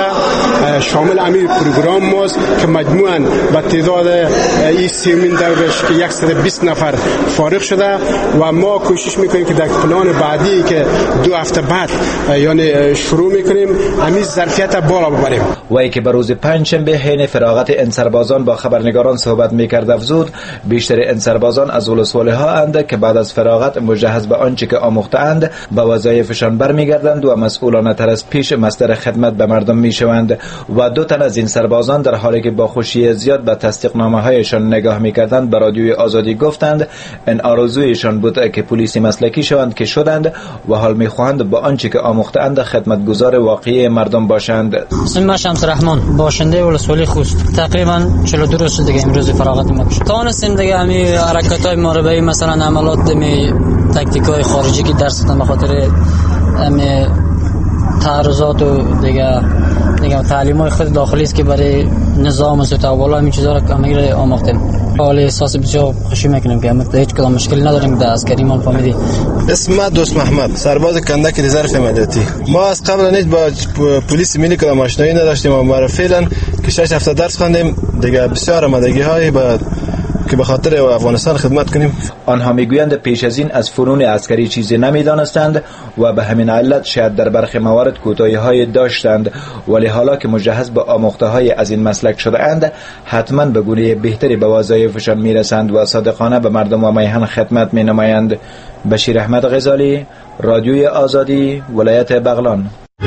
W: شامل امیر پروگرام ماست که مجموعاً به تعداد این سومین دورش که صد و بیست نفر فارغ شده و ما کوشش میکنیم که در پلان بعدی که دو هفته بعد یعنی شروع میکنیم همین ظرفیت بالا ببریم.
V: وی که به روز پنجشنبه حین فراغت این سربازان با خبرنگاران صحبت میکرد افزود بیشتر این سربازان از ولسوالی ها اند که بعد از فراغت مجهز به آنچه که آموخته اند به وظایفشان برمیگردند و مسئولانه تر از پیش مصدر خدمت به مردم میشوند و دو تن از این سربازان در حالی که با خوشی زیاد به تصدیق نامه هایشان نگاه میکردند به رادیوی آزادی گفتند این آرزویشان بود که پلیسی مسلکی شوند که شدند و حال میخواهند با آنچه که آموخته اند خدمتگزار واقعی مردم باشند.
X: اسم شمس رحمان باشنده ولسوالی خوست. تقریبا چهل و دو روز دیگه امروز فراغت ما شد. تونستیم دیگه همین حرکت‌های محاربه‌ای مثلا عملات می تاکتیک‌های خارجی که درس دادن به خاطر همین تعرضات و دیگه دیگه تعلیم‌های خود داخلی است که برای نظام و ستاوالا همین چیزا رو کامل آموختیم. حال احساس بسیار خوشی میکنیم که ما هیچ کدام مشکلی نداریم در عسکری مان فامیلی.
Y: اسم دوست محمد سرباز کندک رزرو عملیاتی. ما از قبل نیز با پلیس ملی کدام آشنایی نداشتیم و ما فعلا که شش هفته درس خواندیم دیگه بسیار آمادگی‌های با که به خاطر افغانستان خدمت کنیم.
V: آنها میگویند پیش از این از فنون عسکری چیزی نمیدانستند و به همین علت شاید در برخی موارد کوتاهی‌های داشتند، ولی حالا که مجهز به آموخته‌های از این مسلک شده اند حتما به گونه بهتری به وظایفشان میرسند و صادقانه به مردم و میهن خدمت مینمایند. بشیر احمد غزالی، رادیوی آزادی، ولایت بغلان.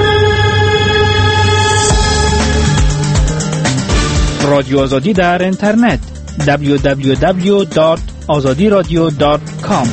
D: رادیو آزادی در اینترنت دبلیو دبلیو دبلیو دات آزادی رادیو دات کام.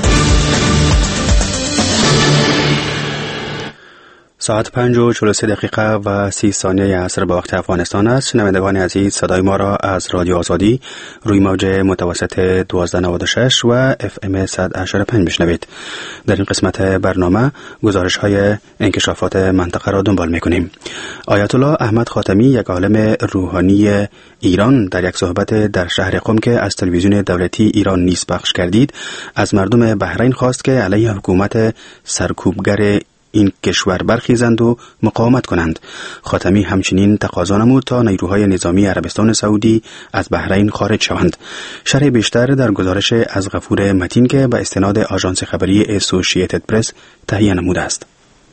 A: ساعت پنج و چهل و سه دقیقه و سی ثانیه عصر به وقت افغانستان است. شنوندگان عزیز صدای ما را از رادیو آزادی روی موج متوسط دوازده نود و شش و اف ام صد و هشتاد و پنج بشنوید. در این قسمت برنامه گزارش های انکشافات منطقه را دنبال میکنیم. آیت الله احمد خاتمی، یک عالم روحانی ایران، در یک صحبت در شهر قم که از تلویزیون دولتی ایران نیز پخش کردید از مردم بحرین خواست که علیه حکومت سرکوبگر این کشور برخیزند و مقاومت کنند. خاتمی همچنین تقاضا نمود تا نیروهای نظامی عربستان سعودی از بحرین خارج شوند. شرح بیشتر در گزارش از غفور متین که به استناد آژانس خبری اسوسییتد پرس تهیه نموده است.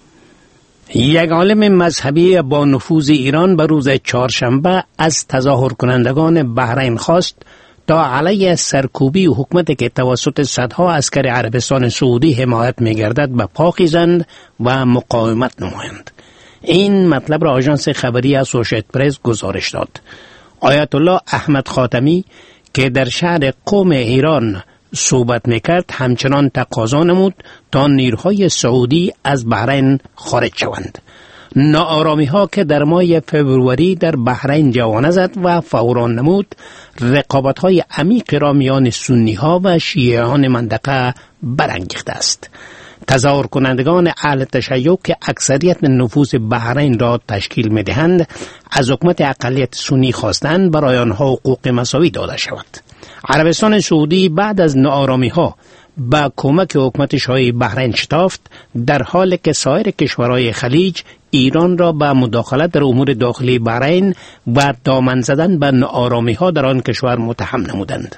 B: یک عالم مذهبی با نفوذ ایران به روز چهارشنبه از تظاهر کنندگان بحرین خواست تا علیه سرکوبی و حکومت که توسط صدها عسکر عربستان سعودی حمایت می‌گردد به پا خیزند و مقاومت نمایند. این مطلب را آژانس خبری اسوسییتد پرس گزارش داد. آیت الله احمد خاتمی که در شهر قم ایران صحبت میکرد همچنان تقاضا نمود تا نیروهای سعودی از بحرین خارج شوند. ناآرامی ها که در ماه فوریه در بحرین جوانه زد و فوران نمود، رقابت های عمیق را میان سنی ها و شیعیان منطقه برانگیخته است. تظاهر کنندگان اهل تشیع که اکثریت نفوذ بحرین را تشکیل می‌دهند، از حکومت اقلیت سنی خواستند برای آنها حقوق مساوی داده شود. عربستان سعودی بعد از ناآرامی ها با کمک حکومت شاهی بحرین شتافت، در حالی که سایر کشورهای خلیج ایران را به مداخلت در امور داخلی بحرین و دامن زدن به ناآرامی ها در آن کشور متهم نمودند.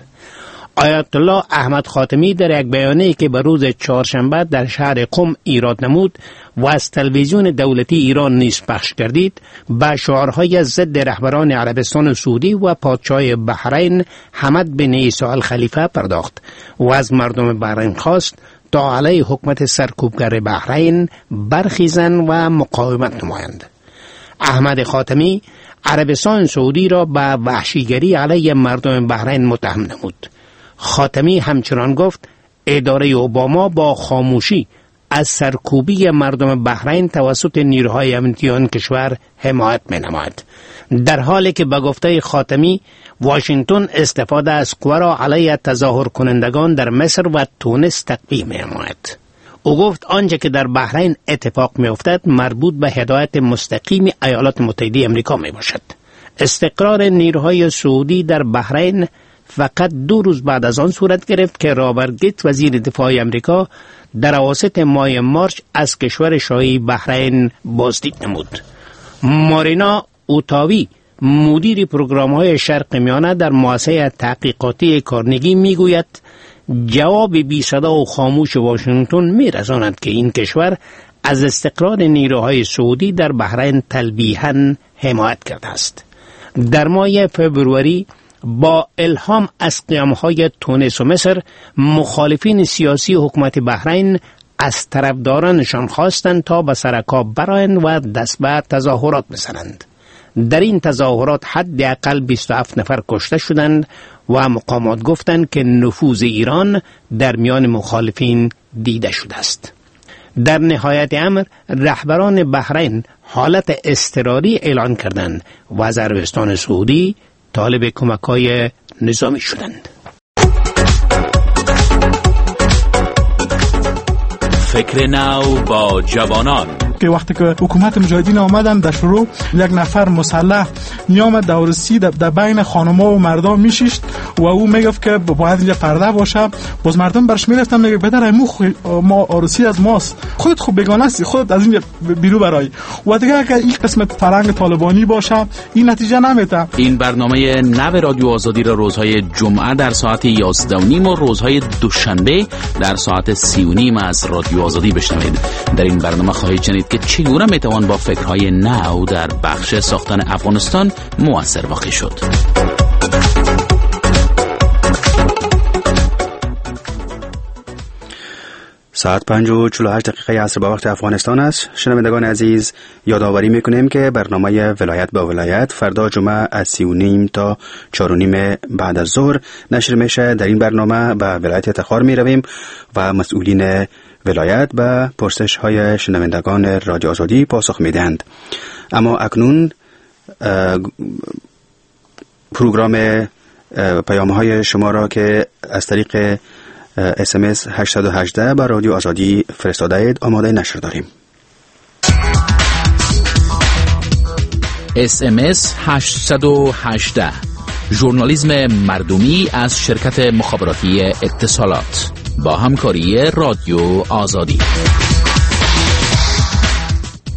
B: آیت الله احمد خاتمی در یک بیانیه‌ای که به روز چهارشنبه در شهر قم ایراد نمود و از تلویزیون دولتی ایران نیز پخش گردید، به شعارهای ضد رهبران عربستان سعودی و پادشاه بحرین حمد بن عیسی الخلیفه پرداخت و از مردم بحرین خواست تا علیه حکومت سرکوبگر بحرین برخیزند و مقاومت نمایند. احمد خاتمی عربستان سعودی را به وحشیگری علیه مردم بحرین متهم نمود. خاتمی همچنان گفت اداره اوباما با خاموشی از سرکوبی مردم بحرین توسط نیروهای امنیتی آن کشور حمایت می‌نماید، در حالی که به گفته خاتمی واشنگتن استفاده از قوا را علیه تظاهر کنندگان در مصر و تونس تقویه می‌نماید. او گفت آنچه که در بحرین اتفاق می‌افتد مربوط به هدایت مستقیم ایالات متحده آمریکا میباشد. استقرار نیروهای سعودی در بحرین فقط دو روز بعد از آن صورت گرفت که رابرت گیت وزیر دفاع آمریکا در اواسط ماه مارچ از کشور شاهی بحرین بازدید نمود. مارینا اوتاوی مدیر پروگرام‌های شرق میانه در مؤسسه تحقیقاتی کارنگی میگوید جواب بی صدا و خاموش واشنگتن میرساند که این کشور از استقرار نیروهای سعودی در بحرین تلویحاً حمایت کرده است. در ماه فوریه با الهام از قیام‌های تونس و مصر، مخالفین سیاسی حکومت بحرین از طرفدارانشان خواستند تا به سرکاب برآیند و دست به تظاهرات بزنند. در این تظاهرات حداقل بیست و هفت نفر کشته شدند و مقامات گفتند که نفوذ ایران در میان مخالفین دیده شده است. در نهایت امر رهبران بحرین حالت اضطراری اعلان کردند و از عربستان سعودی طالب کمک‌های نظامی شدند.
I: فکر نو با جوانان.
C: که وقتی که حکومت مجاهدین آمدن در شروع یک نفر مسلح می آمد دورسی در بین خانم‌ها و مردم میشیشت و او میگفت که باید اینجا پرده باشه. باز مردم برش میرفتن میگه پدر مو ما عروسی از ماست، خودت خوب بیگانه هستی، خودت از اینجا بیرو برای. و دیگه اگه این قسمت فرهنگ طالبانی باشه این نتیجه نمیده.
I: این برنامه نو رادیو آزادی را روزهای جمعه در ساعت یازده و نیم و روزهای دوشنبه در ساعت سی و نیم از رادیو آزادی بشنوید. در این برنامه خواهید شنید که چگونه میتوان با فکرهای نو در بخش ساختن افغانستان مؤثر واقع شد.
A: ساعت پنج و چهل و هشت دقیقه عصر به وقت افغانستان است. شنوندگان عزیز، یادآوری میکنیم که برنامه ولایت به ولایت فردا جمعه از سی و نیم تا چهار و نیم بعد از ظهر نشر میشه. در این برنامه به ولایت تخار میرویم و مسئولین ولایت به پرسش های شنوندگان رادیو آزادی پاسخ میدهند. اما اکنون پروگرام پیام های شما را که از طریق اس ام اس هشت یک هشت با رادیو آزادی فرستاده اید آماده نشر داریم.
I: اس ام اس هشت یک هشت ژورنالیسم مردمی از شرکت مخابراتی اتصالات با همکاری رادیو آزادی.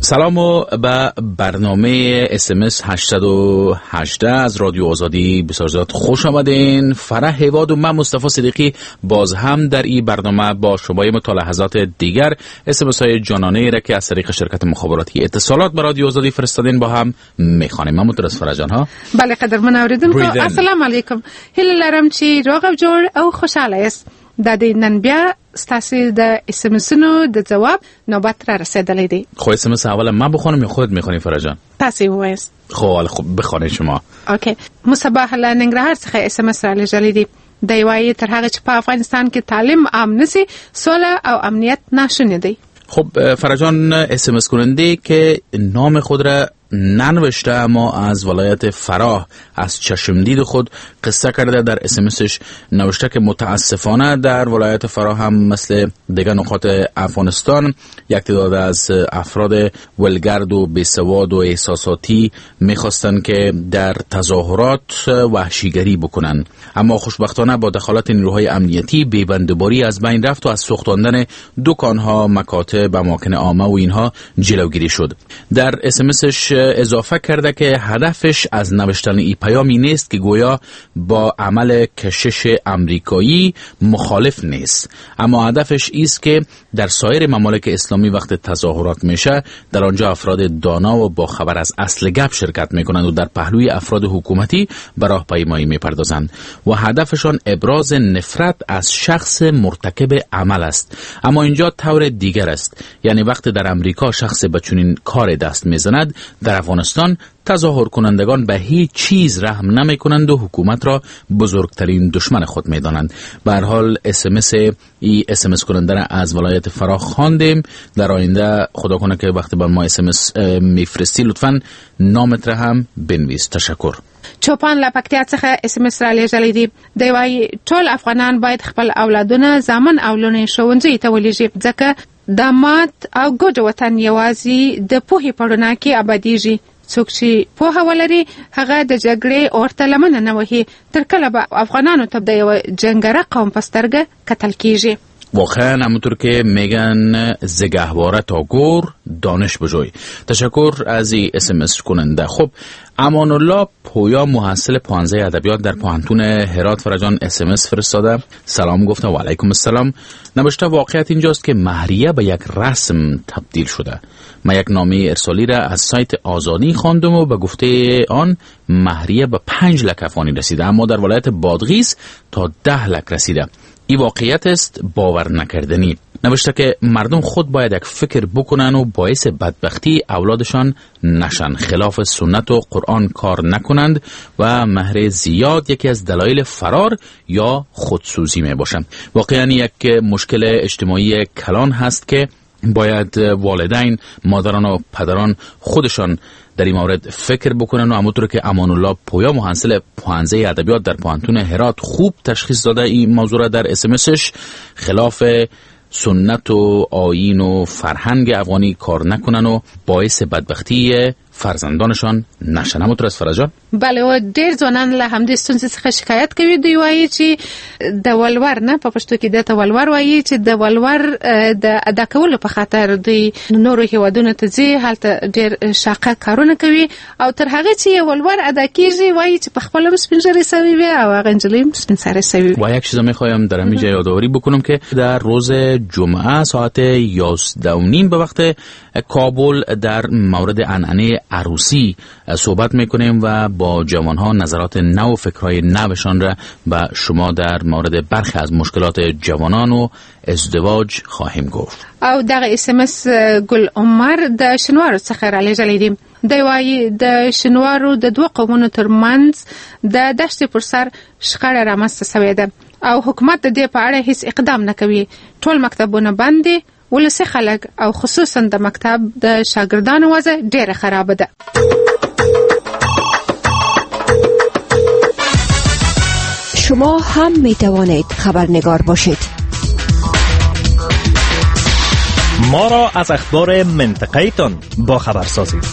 I: سلام و به برنامه اس ام اس هشتصد و هجده از رادیو آزادی بسیار زیاد خوش آمدین. فرح هیواد و من مصطفی صدیقی باز هم در این برنامه با شما تا لحظات دیگر اس ام اس های جانانه ای را که از طریق شرکت مخابراتی اتصالات به رادیو آزادی فرستادین با هم میخوانیم. من مترس فرجان ها.
E: بله قدرمن اوریدونکو السلام علیکم. هیله لرم چې روغ جوړ او خوشاله است. د دې نن بیا ستاسو د اس ام اسونو د جواب نوبت را رسیدلې دی.
I: خو اس ام اس اول ما بخونم یا خودت میخونی فرجان؟
E: تاسو وایست.
I: خو خب بخونید شما.
E: اوکی. مصباح له ننګرهار څخه اس ام اس را لېږلې دی. دی وایي تر هغه چې په افغانستان کې تعلیم عام نشي سوله او امنیت ناشونی دی.
I: خب فرجان اس ام اس کننده که نام خود را ننوشته اما از ولایت فراه از چشمدید خود قصه کرده. در اس ام اسش نوشته که متاسفانه در ولایت فراه هم مثل دیگر نقاط افغانستان یک تعداد از افراد ولگرد و بیسواد و احساساتی میخواستن که در تظاهرات وحشیگری بکنن، اما خوشبختانه با دخالت نیروهای امنیتی بیبندباری از بین رفت و از سوختاندن دکانها، مکاتب، اماکن عامه و اینها جلوگیری شد. در اس ام اسش اضافه کرده که هدفش از نوشتن این پیامی نیست که گویا با عمل کشش امریکایی مخالف نیست، اما هدفش ایست که در سایر ممالک اسلامی وقت تظاهرات میشه در آنجا افراد دانا و با خبر از اصل گپ شرکت میکنند و در پهلوی افراد حکومتی به راهپیمایی میپردازند و هدفشان ابراز نفرت از شخص مرتکب عمل است. اما اینجا طور دیگر است، یعنی وقت در امریکا شخص به چنین کار دست میزند، در افغانستان تظاهر کنندگان به هیچ چیز رحم نمی کنند و حکومت را بزرگترین دشمن خود می دانند. به هر حال اس ام اس ای اس ام اس کننده را از ولایت فراه خواندیم. در آینده خدا کنه که وقتی به ما اس ام اس میفرستی لطفاً نامت را هم بنویس. تشکر.
E: چوپان له پکتیا څخه اس ام اس را لېږلی دی. دی وایي ټول افغانان باید خپل اولادونه زامن او لوڼې ښوونځیو ته ولېږي، ځکه د مات او ګوډ وطن یوازې د پوهې په رڼا کې ابادیږي. څوک چې پوهه ولري هغه د جګړې اور ته لمنه نه وهي. تر کله به افغانانو ته د یوه جنګره قوم په سترګه کتل کیږي؟
I: واقعا همونطور که میگن زگهواره تا گور دانش بجوی. تشکر از این اس ام اس کننده. خب امان الله پویا محصل پانزه ادبیات در پوهنتون هرات فرجان اس ام اس فرستاده. سلام گفته و علیکم السلام. نوشته واقعیت اینجاست که مهریه به یک رسم تبدیل شده. من یک نامه ارسالی را از سایت آزادی خواندم و به گفته آن مهریه به پنج لک افغانی رسیده، اما در ولایت بادغیس تا ده لک رسیده. این واقعیت است باور نکردنی. نوشته که مردم خود باید یک فکر بکنن و باعث بدبختی اولادشان نشن، خلاف سنت و قرآن کار نکنند و مهر زیاد یکی از دلایل فرار یا خودسوزی می باشند. واقعا یک مشکل اجتماعی کلان هست که باید والدین، مادران و پدران خودشان در این مورد فکر بکنن و همونطور که امان الله پویا محصل پانزه ادبیات در پوهنتون هرات خوب تشخیص داده این موضوع را در اس ام اسش، خلاف سنت و آیین و فرهنگ افغانی کار نکنن و باعث بدبختی فرزندانشان نشن. همونطور است فرجان؟
E: بله، و ډیر ځوانان له همدې ستونزې څخه شکایت کوي. دوی وایي چې د ولور نه په پښتو کې دته ولور وایي چې د ولور د ادا کولو په خاطر دوی نورو هیوادونو ته ځي، هلته ډیر شاقه کارونه کوي او تر هغه چې ولور ادا کیږي وایي چې په خپل هم سپین ژیرې سوي وي او هغه نجلۍ هم سپین سرې سوي وي.
I: و یک چیز میخوایم در همینجا یادآوری بکنم که در روز جمعه ساعت یازده و نیم به وقت کابل در مورد عنعنه عروسی صحبت میکنیم و با جوانها نظرات نو و فکرهای نوشان را به شما در مورد برخی از مشکلات جوانان و ازدواج خواهیم گفت.
E: او دغه اس ام اس ګل عمر د شنوارو څخه را لېږلی دی. دی وایي د شنوارو د دوه قومونو ترمنځ د دښتې پر سر شخړه رامنځته سوې ده او حکومت د دې په اړه هیڅ اقدام نه کوي. ټول مکتبونه بند دي، ولسي خلک او خصوصا د مکتب د شاګردانو وضع ډیره خرابه ده.
F: شما هم می توانید خبرنگار باشید.
G: ما را از اخبار منطقه تان با خبر سازید.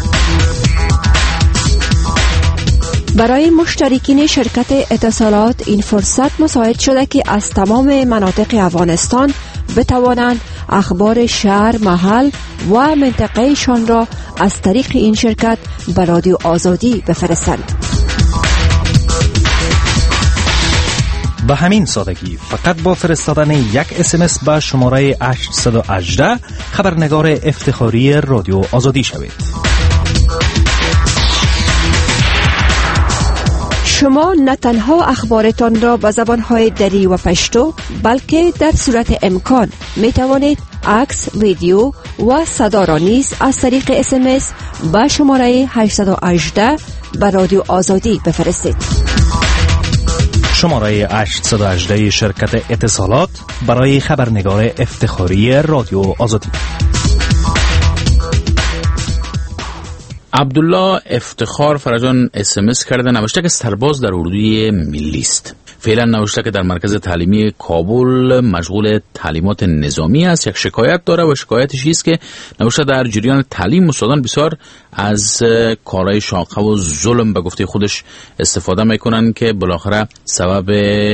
F: برای مشترکین شرکت اتصالات این فرصت مساعد شده که از تمام مناطق افغانستان بتوانند اخبار شهر، محل و منطقه شان را از طریق این شرکت به رادیو آزادی بفرستند.
G: به همین سادگی فقط با فرستادن یک اسمس به شماره هشت یک هشت خبرنگار افتخاری رادیو آزادی شوید.
F: شما نه تنها اخبارتان را به زبانهای دری و پشتو بلکه در صورت امکان می توانید عکس، ویدیو و صدا را نیز از طریق اسمس به شماره هشت یک هشت به رادیو آزادی بفرستید.
G: شماره هشت یک هشت شرکت اتصالات برای خبرنگار افتخاری رادیو آزادی.
I: عبدالله افتخار فرجان اسمس کرده، نوشته که سرباز در اردوی ملی است. فعلا نوشته که در مرکز تعلیمی کابل مشغول تعلیمات نظامی است. یک شکایت داره و شکایتش است که نوشته در جریان تعلیم استادان بسیار از کارهای شاقه و ظلم به گفته خودش استفاده میکنن که بالاخره سبب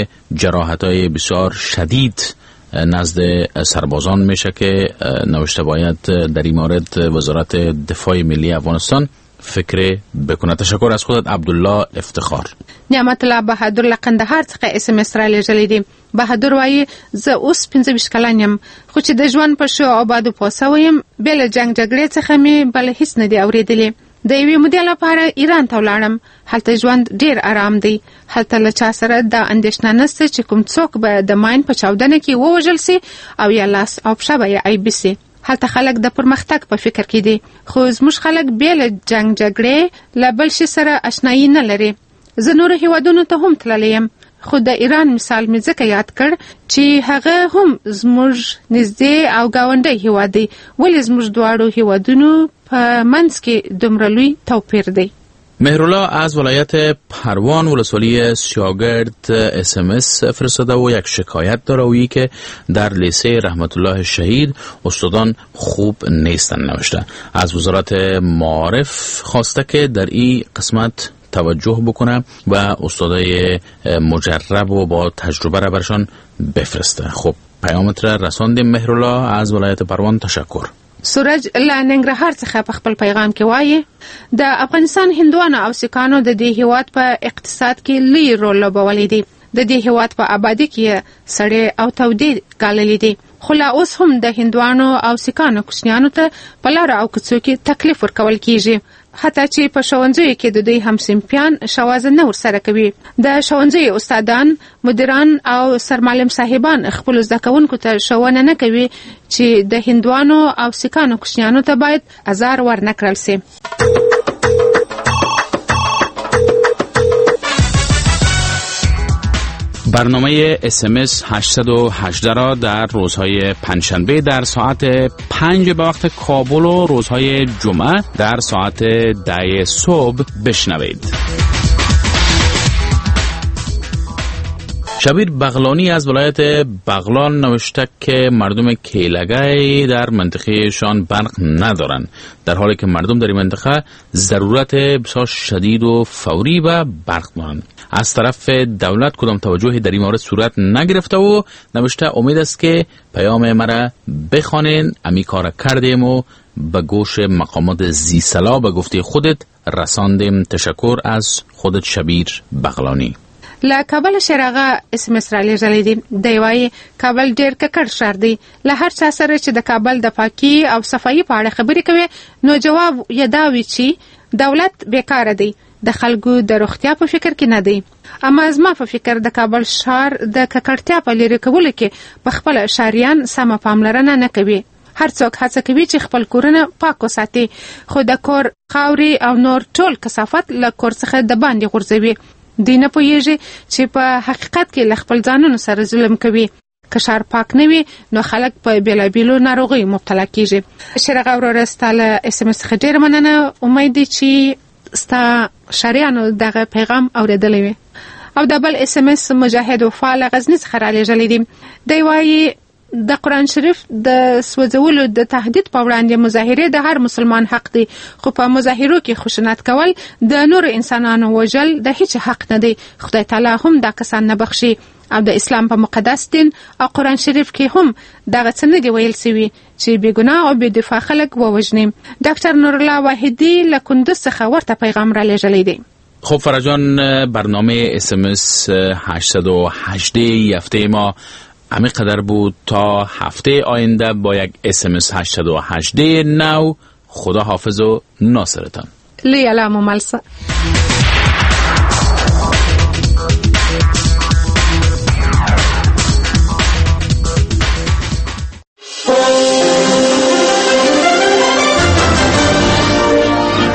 I: جراحت‌های بسیار شدید نزد سربازان میشه که نوشته باید در این مورد وزارت دفاع ملی افغانستان فکر بکنه. تشکر از خودت عبدالله افتخار.
E: نعمت الله بهادر لقندهار څخه اس ام اس را لېږلی دی. بهادر وایي زه اوس پنځه ویشت کلن یم، خو چې د ژوند په ښو او بدو پوه سوی یم، بې له جنګ جګړې څخه مې بل هیڅ نه دي اورېدلي. د یوې مودې لپاره ایران ته ولاړم. هلته ژوند ډیر آرام دی. هلته له چا سره دا اندېښنه نشته چې کوم څوک به د ماین په چاودنه کې ووژل سي او یا لاس او پښه به یې عیبي سي. هلته خلک د پرمختګ په فکر کې دي، خو زموږ خلک بې له جنګ جګړې له بل شي سره اشنایي نه لري. زه نورو هیوادونو ته هم تللی یم، خو د ایران مثال مې ځکه یاد کړ چې هغه هم زموږ نږدې او ګاونډی هیواد دی. ولې زموږ دواړو هیوادونو په منځ کې دومره لوی توپیر دی؟
I: مهرالله از ولایت پروان ولسوالی سیاگرد اس ام اس فرستاده و یک شکایت داره و که در لیسه رحمت الله شهید استادان خوب نیستن. نوشته از وزارت معارف خواسته که در این قسمت توجه بکنه و استادای مجرب و با تجربه را برشان بفرسته. خب پیامت را رساندیم مهرالله از ولایت پروان. تشکر.
E: سورج له ننګرهار څخه په خپل پیغام کې وایي د افغانستان هندوانو او سیکانو د دې هیواد په اقتصاد کې لوی رول لوبولی دی. د دې هیواد په آبادی کې سړې او تودې ګاللې دي، خو لا اوس هم د هندوانو او سیکانو کوچنیانو ته په لاره او کوڅو کې تکلیف ورکول کیږي، حتی چې په ښوونځیو کې د دوی همصنفیان شوازه نه ورسره کوي. د ښوونځیو استادان، مدیران او سرمعلم صاحبان خپلو زده کوونکو ته ښوونه نه کوي چې د هندوانو او سیکانو کوچنیانو ته باید ازار ورنه کړل سي.
I: برنامه اس ام اس هشت یک هشت را در روزهای پنجشنبه در ساعت پنج به وقت کابل و روزهای جمعه در ساعت ده صبح بشنوید. شبیر بغلانی از ولایت بغلان نوشته که مردم کیلگای در منطقه شان برق ندارند، در حالی که مردم در این منطقه ضرورت بسیار شدید و فوری به برق دارند. از طرف دولت کدام توجهی در این مورد صورت نگرفته و نوشته امید است که پیام مرا بخوانین. امی کار کردیم و به گوش مقامات زی صلاح به گفته خودت رساندیم. تشکر از خودت شبیر بغلانی.
E: له کابل شرغه اس ام اس را لېږلی دی. دی وایي کابل ډېر ککړ ښار دی. له هر چا سره چې د کابل د پاکي او صفایي په اړه خبرې کوي نو جواب یې دا وي چې دولت بیکاره دی، د خلکو د روغتیا په فکر کې نه دی. اما زما په فکر د کابل ښار د ککړتیا په لرې کولو کې په خپله ښاریان سمه پاملرنه نه کوي. هر څوک هڅه کوي چې خپل کورونه پاک وساتي، خو د کور خاورې او نور ټول کثافت له کور څخه د باندې غورځوي. دوی نه پوهېږي چې په حقیقت کې له خپل ځانونو سره ظلم کوي. که ښار پاک نه وي نو خلک په بېلابېلو ناروغیو مبتلا کېږي. شرغه وروره ستا له اس ام اس څخه ډېره مننه. امید دی چې ستا ښاریانو دغه پیغام اورېدلی وي. او د بل اس ام اس مجاهد وفا له غزني څخه را لېږلی دی. دی وایي د قرآن شریف د سوځولو د تهدید په وړاندې مظاهرې د هر مسلمان حق دی، خو په مظاهرو کې خشونت کول، د نورو انسانانو وژل د هیڅ حق نه دی. خدای تعالی هم دا کسان نه بخشي. او د اسلام په مقدس دین او قرآن شریف کې هم دغه څه نه دی ویل سوي چې بېګناه او بې دفاع خلک ووژني. ډاکټر نورالله واحدی له کندوز څخه ورته پیغام را لېږلی دی.
I: خب فرجان، برنامه اس ام اس هشتصد و هشت ای هفته ما همین قدر بود. تا هفته آینده با یک اس ام اس هشتصد و هشت ای نو. خدا حافظ و ناصرتان.
E: لیلا مملسه.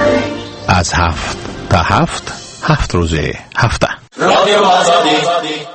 H: از هفت تا هفت هفت روزه هفته
J: رادیو آزادی